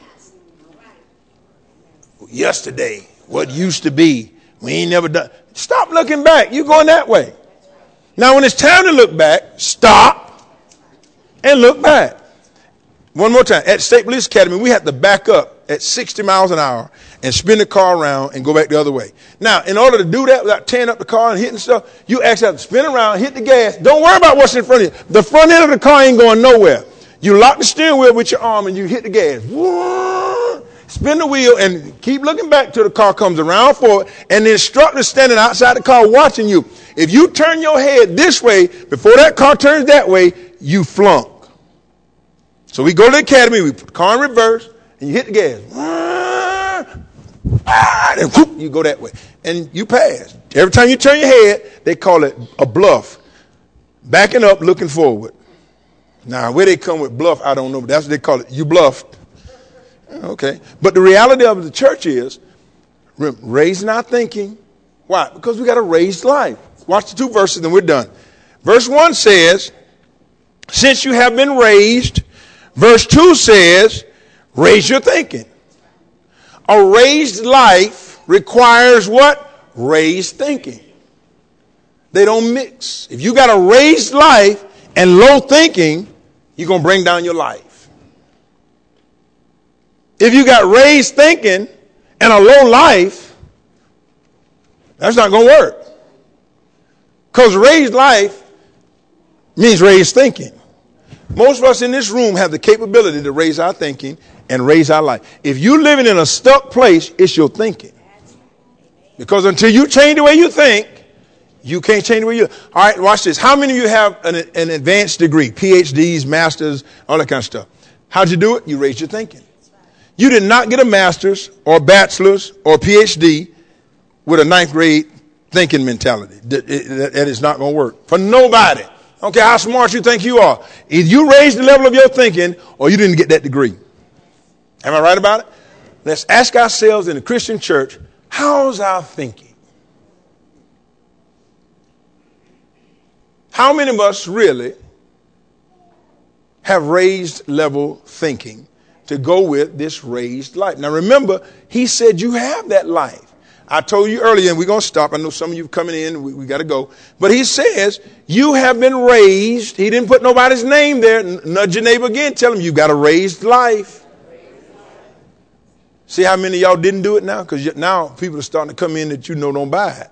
Yesterday, what used to be, we ain't never done. Stop looking back. You're going that way. Now, when it's time to look back, stop and look back. One more time. At State Police Academy, we had to back up at sixty miles an hour and spin the car around and go back the other way. Now, in order to do that without tearing up the car and hitting stuff, you actually have to spin around, hit the gas. Don't worry about what's in front of you. The front end of the car ain't going nowhere. You lock the steering wheel with your arm and you hit the gas. Spin the wheel and keep looking back till the car comes around forward, and the instructor standing outside the car watching you. If you turn your head this way before that car turns that way, you flunk. So we go to the academy, we put the car in reverse, and you hit the gas. And whoop, you go that way. And you pass. Every time you turn your head, they call it a bluff. Backing up, looking forward. Now, where they come with bluff, I don't know, but that's what they call it. You bluffed. Okay. But the reality of the church is raising our thinking. Why? Because we got a raised life. Watch the two verses and we're done. Verse one says, since you have been raised. Verse two says, raise your thinking. A raised life requires what? Raised thinking. They don't mix. If you got a raised life and low thinking, you're going to bring down your life. If you got raised thinking and a low life, that's not going to work. Because raised life means raised thinking. Most of us in this room have the capability to raise our thinking and raise our life. If you're living in a stuck place, it's your thinking. Because until you change the way you think, you can't change the way you. All right, watch this. How many of you have an, an advanced degree, P H Ds, masters, all that kind of stuff? How'd you do it? You raised your thinking. You did not get a master's or bachelor's or P H D with a ninth grade thinking mentality. That, that, that is not going to work for nobody. I don't care how smart you think you are. Either you raised the level of your thinking or you didn't get that degree. Am I right about it? Let's ask ourselves in the Christian church, how's our thinking? How many of us really have raised level thinking to go with this raised life? Now remember, he said you have that life. I told you earlier, and we're going to stop. I know some of you coming in. We, we got to go. But he says you have been raised. He didn't put nobody's name there. Nudge your neighbor again. Tell him you got a raised life. See how many of y'all didn't do it now? Because now people are starting to come in that you know don't buy it.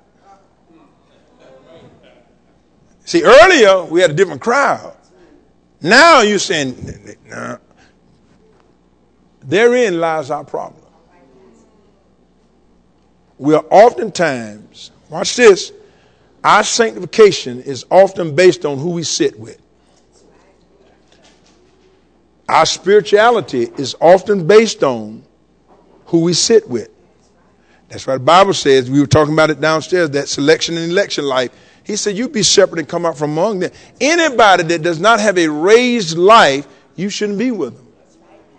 See, earlier we had a different crowd. Now you're saying, nah. Therein lies our problem. We are oftentimes, watch this, our sanctification is often based on who we sit with. Our spirituality is often based on who we sit with. That's why the Bible says, we were talking about it downstairs, that selection and election life. He said, you be separate and come out from among them. Anybody that does not have a raised life, you shouldn't be with them.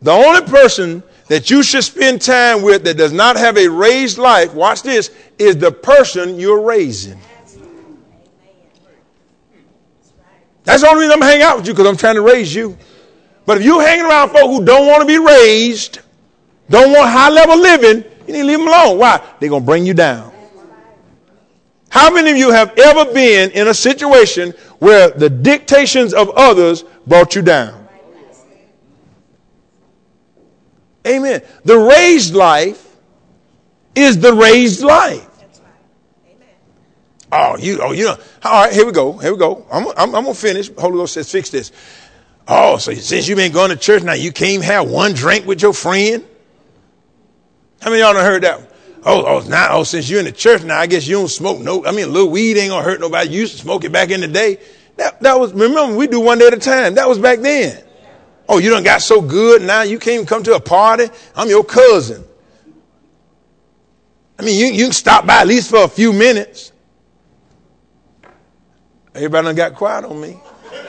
The only person that you should spend time with that does not have a raised life, watch this, is the person you're raising. That's the only reason I'm hanging out with you, because I'm trying to raise you. But if you're hanging around folk who don't want to be raised, don't want high level living, you need to leave them alone. Why? They're going to bring you down. How many of you have ever been in a situation where the dictations of others brought you down? Amen. The raised life is the raised life. Oh, you, oh, you know. All right, here we go. Here we go. I'm, I'm, I'm going to finish. Holy Ghost says, fix this. Oh, so since you've been going to church now, you can't even have one drink with your friend? How many of y'all done heard that one? Oh, oh, now, oh, since you're in the church now, I guess you don't smoke no. I mean, a little weed ain't going to hurt nobody. You used to smoke it back in the day. That, that was, remember, we do one day at a time. That was back then. Oh, you done got so good now you can't even come to a party? I'm your cousin. I mean, you, you can stop by at least for a few minutes. Everybody done got quiet on me.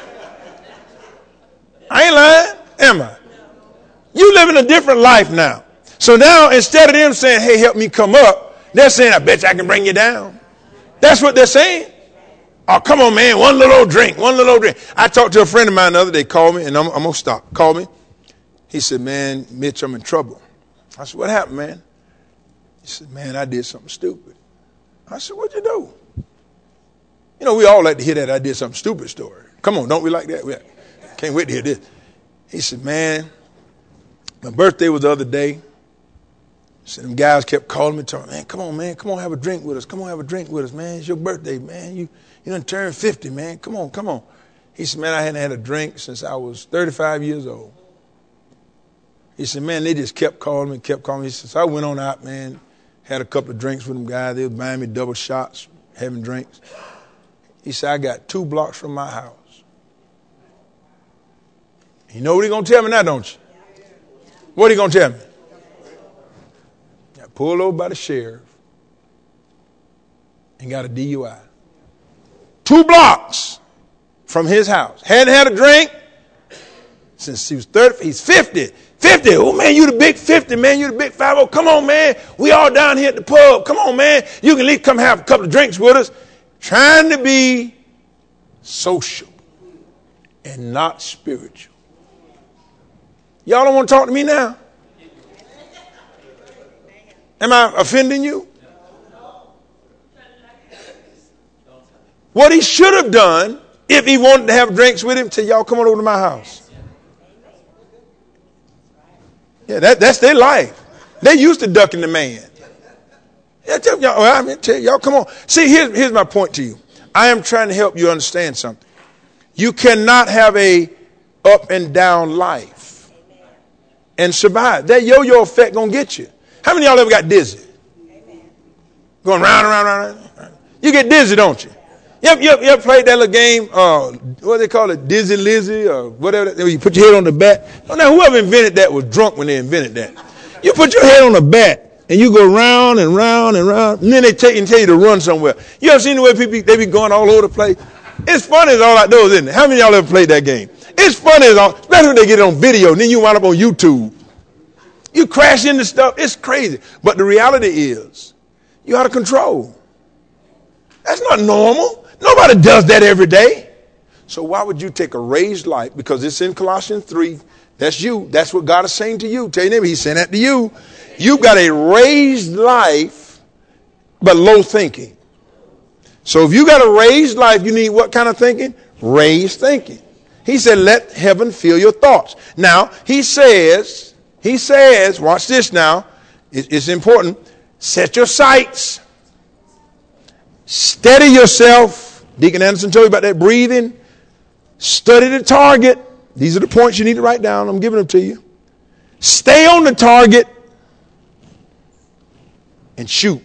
I ain't lying, am I? You living a different life now. So now, instead of them saying, hey, help me come up, they're saying, I bet you I can bring you down. That's what they're saying. Oh, come on, man, one little old drink, one little old drink. I talked to a friend of mine the other day, called me, and I'm, I'm going to stop. Called me. He said, man, Mitch, I'm in trouble. I said, what happened, man? He said, man, I did something stupid. I said, what'd you do? You know, we all like to hear that I did something stupid story. Come on, don't we like that? We can't wait to hear this. He said, man, my birthday was the other day. He said, them guys kept calling me, telling me, man, come on, man, come on, have a drink with us. Come on, have a drink with us, man. It's your birthday, man. You you done turned fifty, man. Come on, come on. He said, man, I hadn't had a drink since I was thirty-five years old. He said, man, they just kept calling me, kept calling me. He said, so I went on out, man, had a couple of drinks with them guys. They were buying me double shots, having drinks. He said, I got two blocks from my house. You know what he going to tell me now, don't you? What he going to tell me? Got pulled over by the sheriff and got a D U I. Two blocks from his house. Hadn't had a drink since he was thirty. He's fifty. fifty. Oh, man, you the big fifty, man. You the big five oh. Come on, man. We all down here at the pub. Come on, man. You can at least come have a couple of drinks with us. Trying to be social and not spiritual. Y'all don't want to talk to me now? Am I offending you? What he should have done, if he wanted to have drinks with him, say, y'all come on over to my house. Yeah, that, that's their life. They used to ducking the man. Yeah, tell y'all, I mean, tell y'all, come on. See, here's, here's my point to you. I am trying to help you understand something. You cannot have a up and down life and survive. That yo-yo effect gonna get you. How many of y'all ever got dizzy? Going round and round and round. You get dizzy, don't you? You ever, you ever, you ever played that little game, uh, what do they call it, Dizzy Lizzy or whatever, where you put your head on the bat? Oh, now, whoever invented that was drunk when they invented that. You put your head on the bat and you go round and round and round, and then they take and tell you to run somewhere. You ever seen the way people, they be going all over the place? It's funny as all like those, isn't it? How many of y'all ever played that game? It's funny as all, especially when they get it on video, and then you wind up on YouTube. You crash into stuff. It's crazy. But the reality is, you're out of control. That's not normal. Nobody does that every day. So why would you take a raised life? Because it's in Colossians three. That's you. That's what God is saying to you. Tell your neighbor, he's saying that to you. You've got a raised life, but low thinking. So if you got a raised life, you need what kind of thinking? Raised thinking. He said, let heaven fill your thoughts. Now, he says, he says, watch this now. It's important. Set your sights. Steady yourself. Deacon Anderson told you about that breathing. Study the target. These are the points you need to write down. I'm giving them to you. Stay on the target and shoot.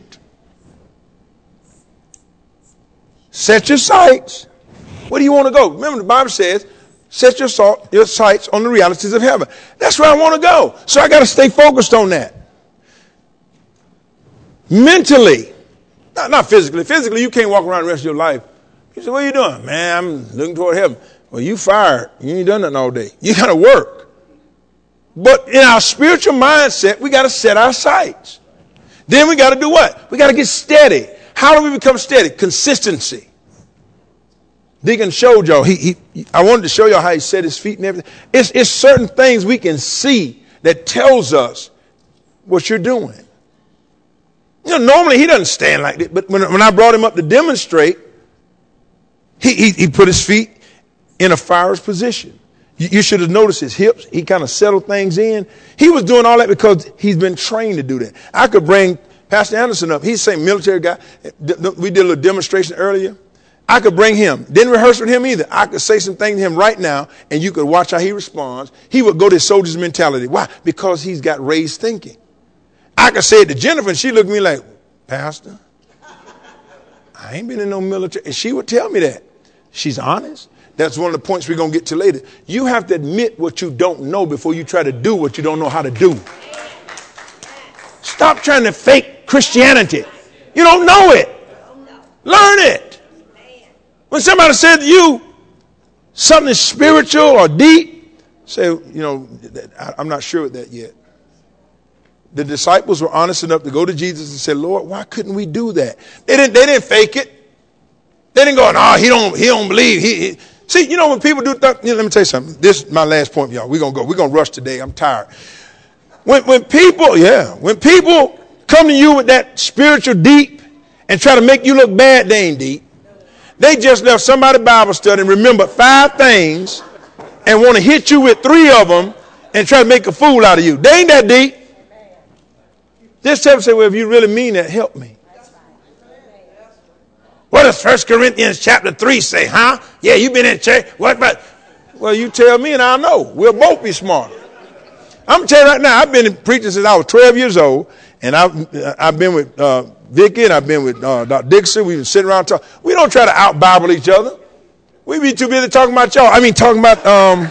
Set your sights. Where do you want to go? Remember, the Bible says, set your, salt, your sights on the realities of heaven. That's where I want to go. So I got to stay focused on that. Mentally. Not, not physically. Physically, you can't walk around the rest of your life. You say, what are you doing? Man, I'm looking toward heaven. Well, you fired. You ain't done nothing all day. You got to work. But in our spiritual mindset, we got to set our sights. Then we got to do what? We got to get steady. How do we become steady? Consistency. Deacon showed y'all. He, he, I wanted to show y'all how he set his feet and everything. It's, it's certain things we can see that tells us what you're doing. You know, normally he doesn't stand like that. But when, when I brought him up to demonstrate, he, he, he put his feet in a fire's position. You, you should have noticed his hips. He kind of settled things in. He was doing all that because he's been trained to do that. I could bring Pastor Anderson up. He's the same military guy. We did a little demonstration earlier. I could bring him. Didn't rehearse with him either. I could say some things to him right now, and you could watch how he responds. He would go to soldier's mentality. Why? Because he's got raised thinking. I could say it to Jennifer, and she looked at me like, Pastor, I ain't been in no military. And she would tell me that. She's honest. That's one of the points we're going to get to later. You have to admit what you don't know before you try to do what you don't know how to do. Stop trying to fake Christianity. You don't know it. Learn it. When somebody said to you something spiritual or deep, say, you know, I'm not sure with that yet. The disciples were honest enough to go to Jesus and say, Lord, why couldn't we do that? They didn't, they didn't fake it. They didn't go, no, he don't, he don't believe. He, he. See, you know, when people do stuff, you know, let me tell you something. This is my last point, y'all. We're going to go. We're going to rush today. I'm tired. When, when people, yeah, when people come to you with that spiritual deep and try to make you look bad, they ain't deep. They just left somebody's Bible study and remembered five things and want to hit you with three of them and try to make a fool out of you. They ain't that deep. Just tell them, say, well, if you really mean that, help me. What does First Corinthians chapter three say, huh? Yeah, you've been in church. What about? Well, you tell me and I'll know. We'll both be smart. I'm going to tell you right now, I've been preaching since I was twelve years old, and I've, I've been with uh, Vicky, and I've been with uh, Doctor Dixon. We've been sitting around talking. We don't try to out-Bible each other. We be too busy talking about y'all. I mean, talking about... Um,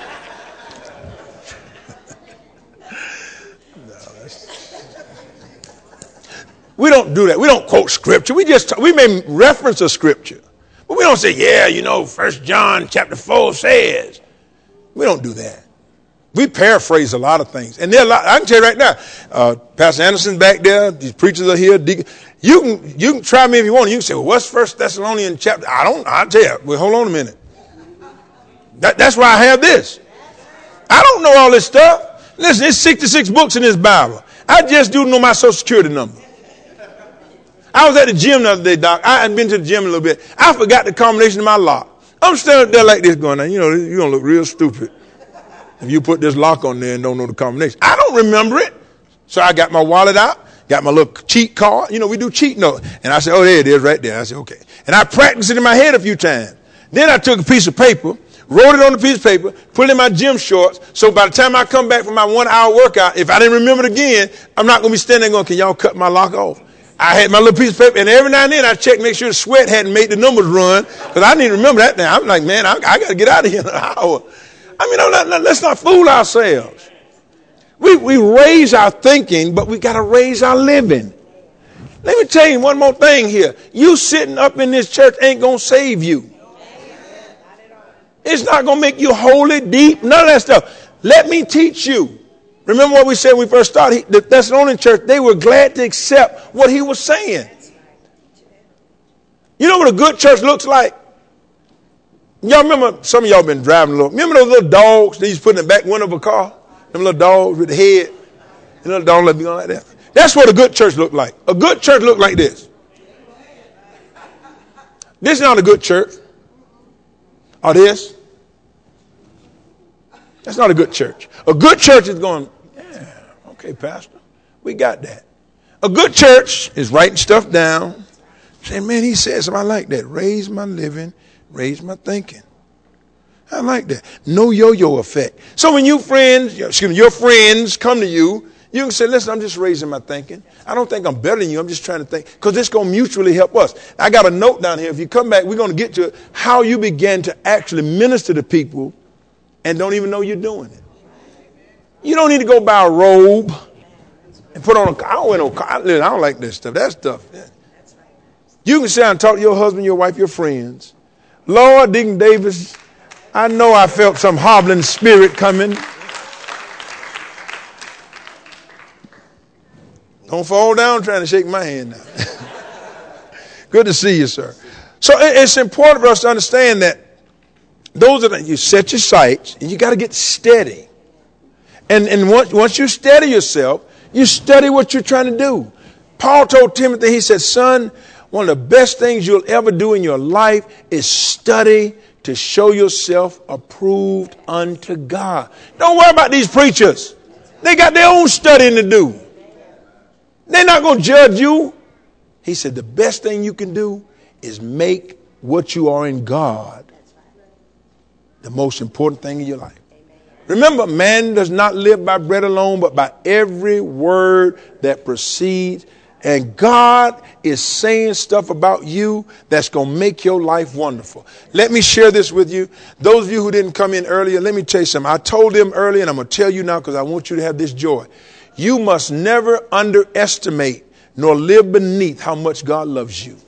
We don't do that. We don't quote scripture. We just, we may reference a scripture. But we don't say, yeah, you know, First John chapter four says. We don't do that. We paraphrase a lot of things. And there are a lot, I can tell you right now, uh, Pastor Anderson's back there. These preachers are here. You can, you can try me if you want. You can say, well, what's First Thessalonians chapter? I don't, I'll tell you. Well, hold on a minute. That, that's why I have this. I don't know all this stuff. Listen, there's sixty-six books in this Bible. I just do know my social security number. I was at the gym the other day, Doc. I hadn't been to the gym a little bit. I forgot the combination of my lock. I'm standing there like this going, you know, you're going to look real stupid if you put this lock on there and don't know the combination. I don't remember it. So I got my wallet out, got my little cheat card. You know, we do cheat notes. And I said, oh, there it is right there. I said, okay. And I practiced it in my head a few times. Then I took a piece of paper, wrote it on the piece of paper, put it in my gym shorts. So by the time I come back from my one hour workout, if I didn't remember it again, I'm not going to be standing there going, can y'all cut my lock off? I had my little piece of paper, and every now and then I checked, make sure the sweat hadn't made the numbers run, because I didn't remember that now. I'm like, man, I, I got to get out of here in an hour. I mean, no, no, no, let's not fool ourselves. We, we raise our thinking, but we got to raise our living. Let me tell you one more thing here. You sitting up in this church ain't going to save you. It's not going to make you holy, deep, none of that stuff. Let me teach you. Remember what we said when we first started? The Thessalonian church, they were glad to accept what he was saying. You know what a good church looks like? Y'all remember, some of y'all been driving a little. Remember those little dogs they used to put in the back window of a car? Them little dogs with the head. And little dogs let me go like that. That's what a good church looked like. A good church looked like this. This is not a good church. Or this. That's not a good church. A good church is going, yeah, okay, Pastor, we got that. A good church is writing stuff down, saying, man, he says something. I like that. Raise my living, raise my thinking. I like that. No yo-yo effect. So when you friends, excuse me, your friends come to you, you can say, listen, I'm just raising my thinking. I don't think I'm better than you. I'm just trying to think, because it's going to mutually help us. I got a note down here. If you come back, we're going to get to how you began to actually minister to people and don't even know you're doing it. You don't need to go buy a robe and put on a car. I don't wear no car. I don't like this stuff. That stuff. Yeah. You can sit down and talk to your husband, your wife, your friends. Lord, Deacon Davis, I know I felt some hobbling spirit coming. Don't fall down trying to shake my hand now. Good to see you, sir. So it's important for us to understand that those are the, you set your sights and you got to get steady. And, and once, once you steady yourself, you study what you're trying to do. Paul told Timothy, he said, son, one of the best things you'll ever do in your life is study to show yourself approved unto God. Don't worry about these preachers. They got their own studying to do. They're not going to judge you. He said the best thing you can do is make what you are in God the most important thing in your life. Remember, man does not live by bread alone, but by every word that proceeds. And God is saying stuff about you that's going to make your life wonderful. Let me share this with you. Those of you who didn't come in earlier, let me tell you something. I told them earlier, and I'm going to tell you now because I want you to have this joy. You must never underestimate nor live beneath how much God loves you.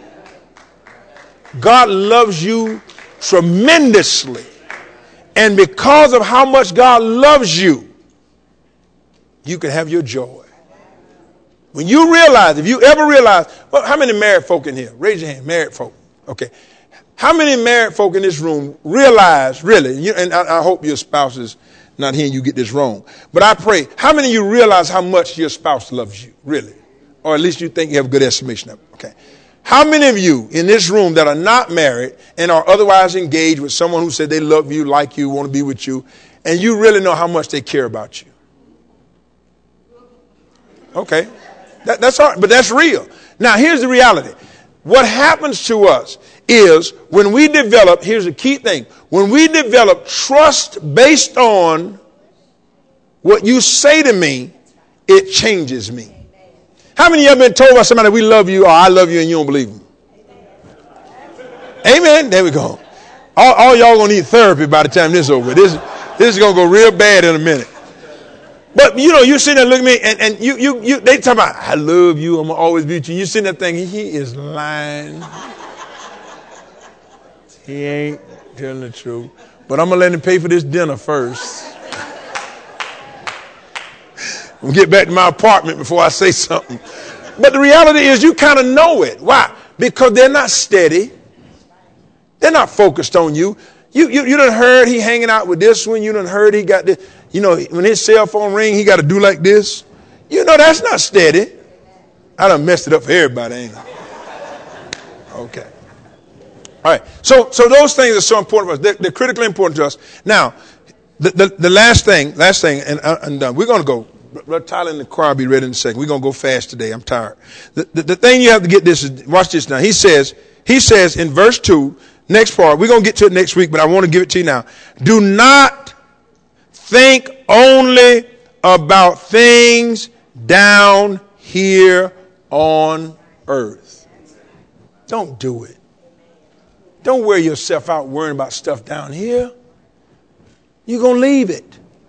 God loves you tremendously. And because of how much God loves you, you can have your joy. When you realize, if you ever realize, well, how many married folk in here? Raise your hand, married folk. Okay. How many married folk in this room realize, really, you, and I, I hope your spouse is not hearing you get this wrong, but I pray, how many of you realize how much your spouse loves you, really? Or at least you think you have a good estimation of it. Okay. How many of you in this room that are not married and are otherwise engaged with someone who said they love you, like you, want to be with you, and you really know how much they care about you? Okay. That, that's all right, but that's real. Now, here's the reality. What happens to us is when we develop, here's the key thing, when we develop trust based on what you say to me, it changes me. How many of you have been told by somebody, we love you, or I love you, and you don't believe them? Amen. There we go. All, all y'all going to need therapy by the time this is over. This, this is going to go real bad in a minute. But, you know, you sitting there looking at me, and, and you, you, you, they talk about, I love you, I'm going to always be with you. You sitting there thinking, he is lying. He ain't telling the truth. But I'm going to let him pay for this dinner first. We'll get back to my apartment before I say something. But the reality is you kind of know it. Why? Because they're not steady. They're not focused on you. You, you, you done heard he hanging out with this one. You done heard he got this. You know, when his cell phone ring, he got to do like this. You know, that's not steady. I done messed it up for everybody, ain't I? Okay. All right. So, so those things are so important for us. They're, they're critically important to us. Now, the, the, the last thing, last thing, and, and uh, we're going to go. Brother Tyler and the choir will be ready in a second. We're going to go fast today. I'm tired. The, the, the thing you have to get this is, watch this now. He says, he says in verse two, next part, we're going to get to it next week, but I want to give it to you now. Do not think only about things down here on earth. Don't do it. Don't wear yourself out worrying about stuff down here. You're going to leave it.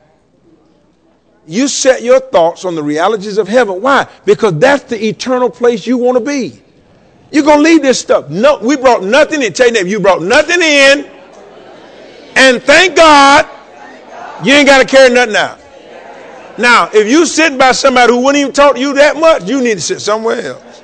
You set your thoughts on the realities of heaven. Why? Because that's the eternal place you want to be. You're going to leave this stuff. No, we brought nothing in. Tell you that you brought nothing in. And thank God you ain't got to carry nothing out. Now, if you sit by somebody who wouldn't even talk to you that much, you need to sit somewhere else.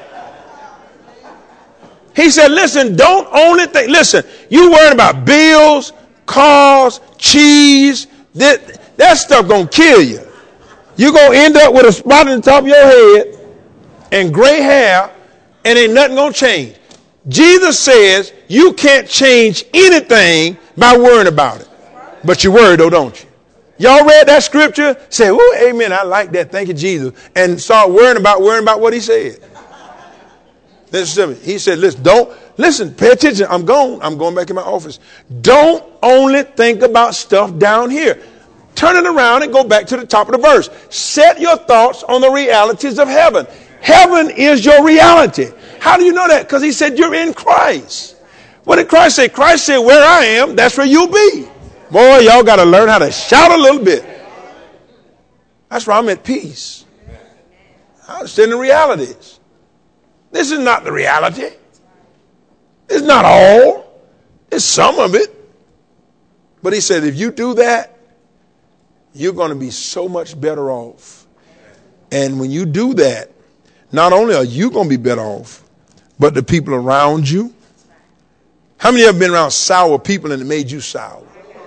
He said, listen, don't only think. Listen, you worrying about bills, cars, cheese, that. That stuff going to kill you. You're going to end up with a spot on the top of your head and gray hair, and ain't nothing going to change. Jesus says you can't change anything by worrying about it. But you worry, though, don't you? Y'all read that scripture? Say, oh, amen, I like that. Thank you, Jesus. And start worrying about worrying about what he said. Listen to me. He said, listen, don't, listen, pay attention. I'm gone. I'm going back in my office. Don't only think about stuff down here. Turn it around and go back to the top of the verse. Set your thoughts on the realities of heaven. Heaven is your reality. How do you know that? Because he said you're in Christ. What did Christ say? Christ said, where I am, that's where you'll be. Boy, y'all got to learn how to shout a little bit. That's where I'm at peace. I understand the realities. This is not the reality. It's not all. It's some of it. But he said, if you do that, you're going to be so much better off. And when you do that, not only are you going to be better off, but the people around you. How many of you have been around sour people and it made you sour?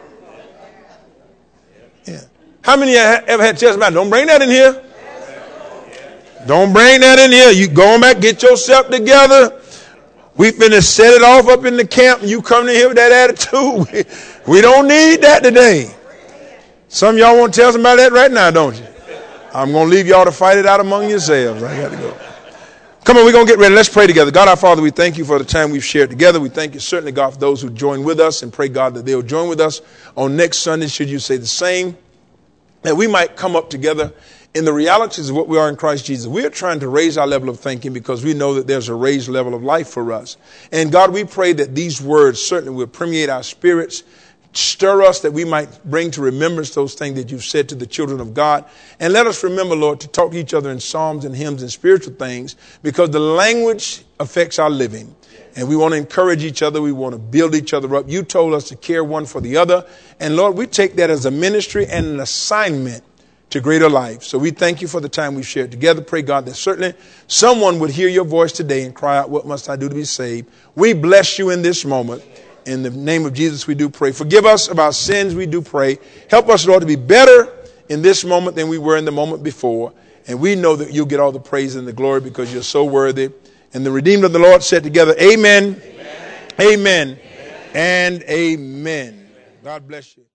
Yeah. How many of you ever had testimony? Don't bring that in here. Don't bring that in here. You go back, get yourself together. We finna set it off up in the camp and you come in here with that attitude. We, we don't need that today. Some of y'all want to tell somebody that right now, don't you? I'm going to leave y'all to fight it out among yourselves. I got to go. Come on, we're going to get ready. Let's pray together. God, our Father, we thank you for the time we've shared together. We thank you certainly, God, for those who join with us, and pray, God, that they'll join with us on next Sunday, should you say the same, that we might come up together in the realities of what we are in Christ Jesus. We are trying to raise our level of thinking because we know that there's a raised level of life for us. And God, we pray that these words certainly will permeate our spirits, stir us, that we might bring to remembrance those things that you've said to the children of God. And let us remember, Lord, to talk to each other in psalms and hymns and spiritual things, because the language affects our living. And we want to encourage each other. We want to build each other up. You told us to care one for the other. And Lord, we take that as a ministry and an assignment to greater life. So we thank you for the time we've shared together. Pray, God, that certainly someone would hear your voice today and cry out, what must I do to be saved? We bless you in this moment. In the name of Jesus, we do pray. Forgive us of our sins, we do pray. Help us, Lord, to be better in this moment than we were in the moment before. And we know that you'll get all the praise and the glory because you're so worthy. And the redeemed of the Lord said together, amen, amen, amen, amen, and amen. God bless you.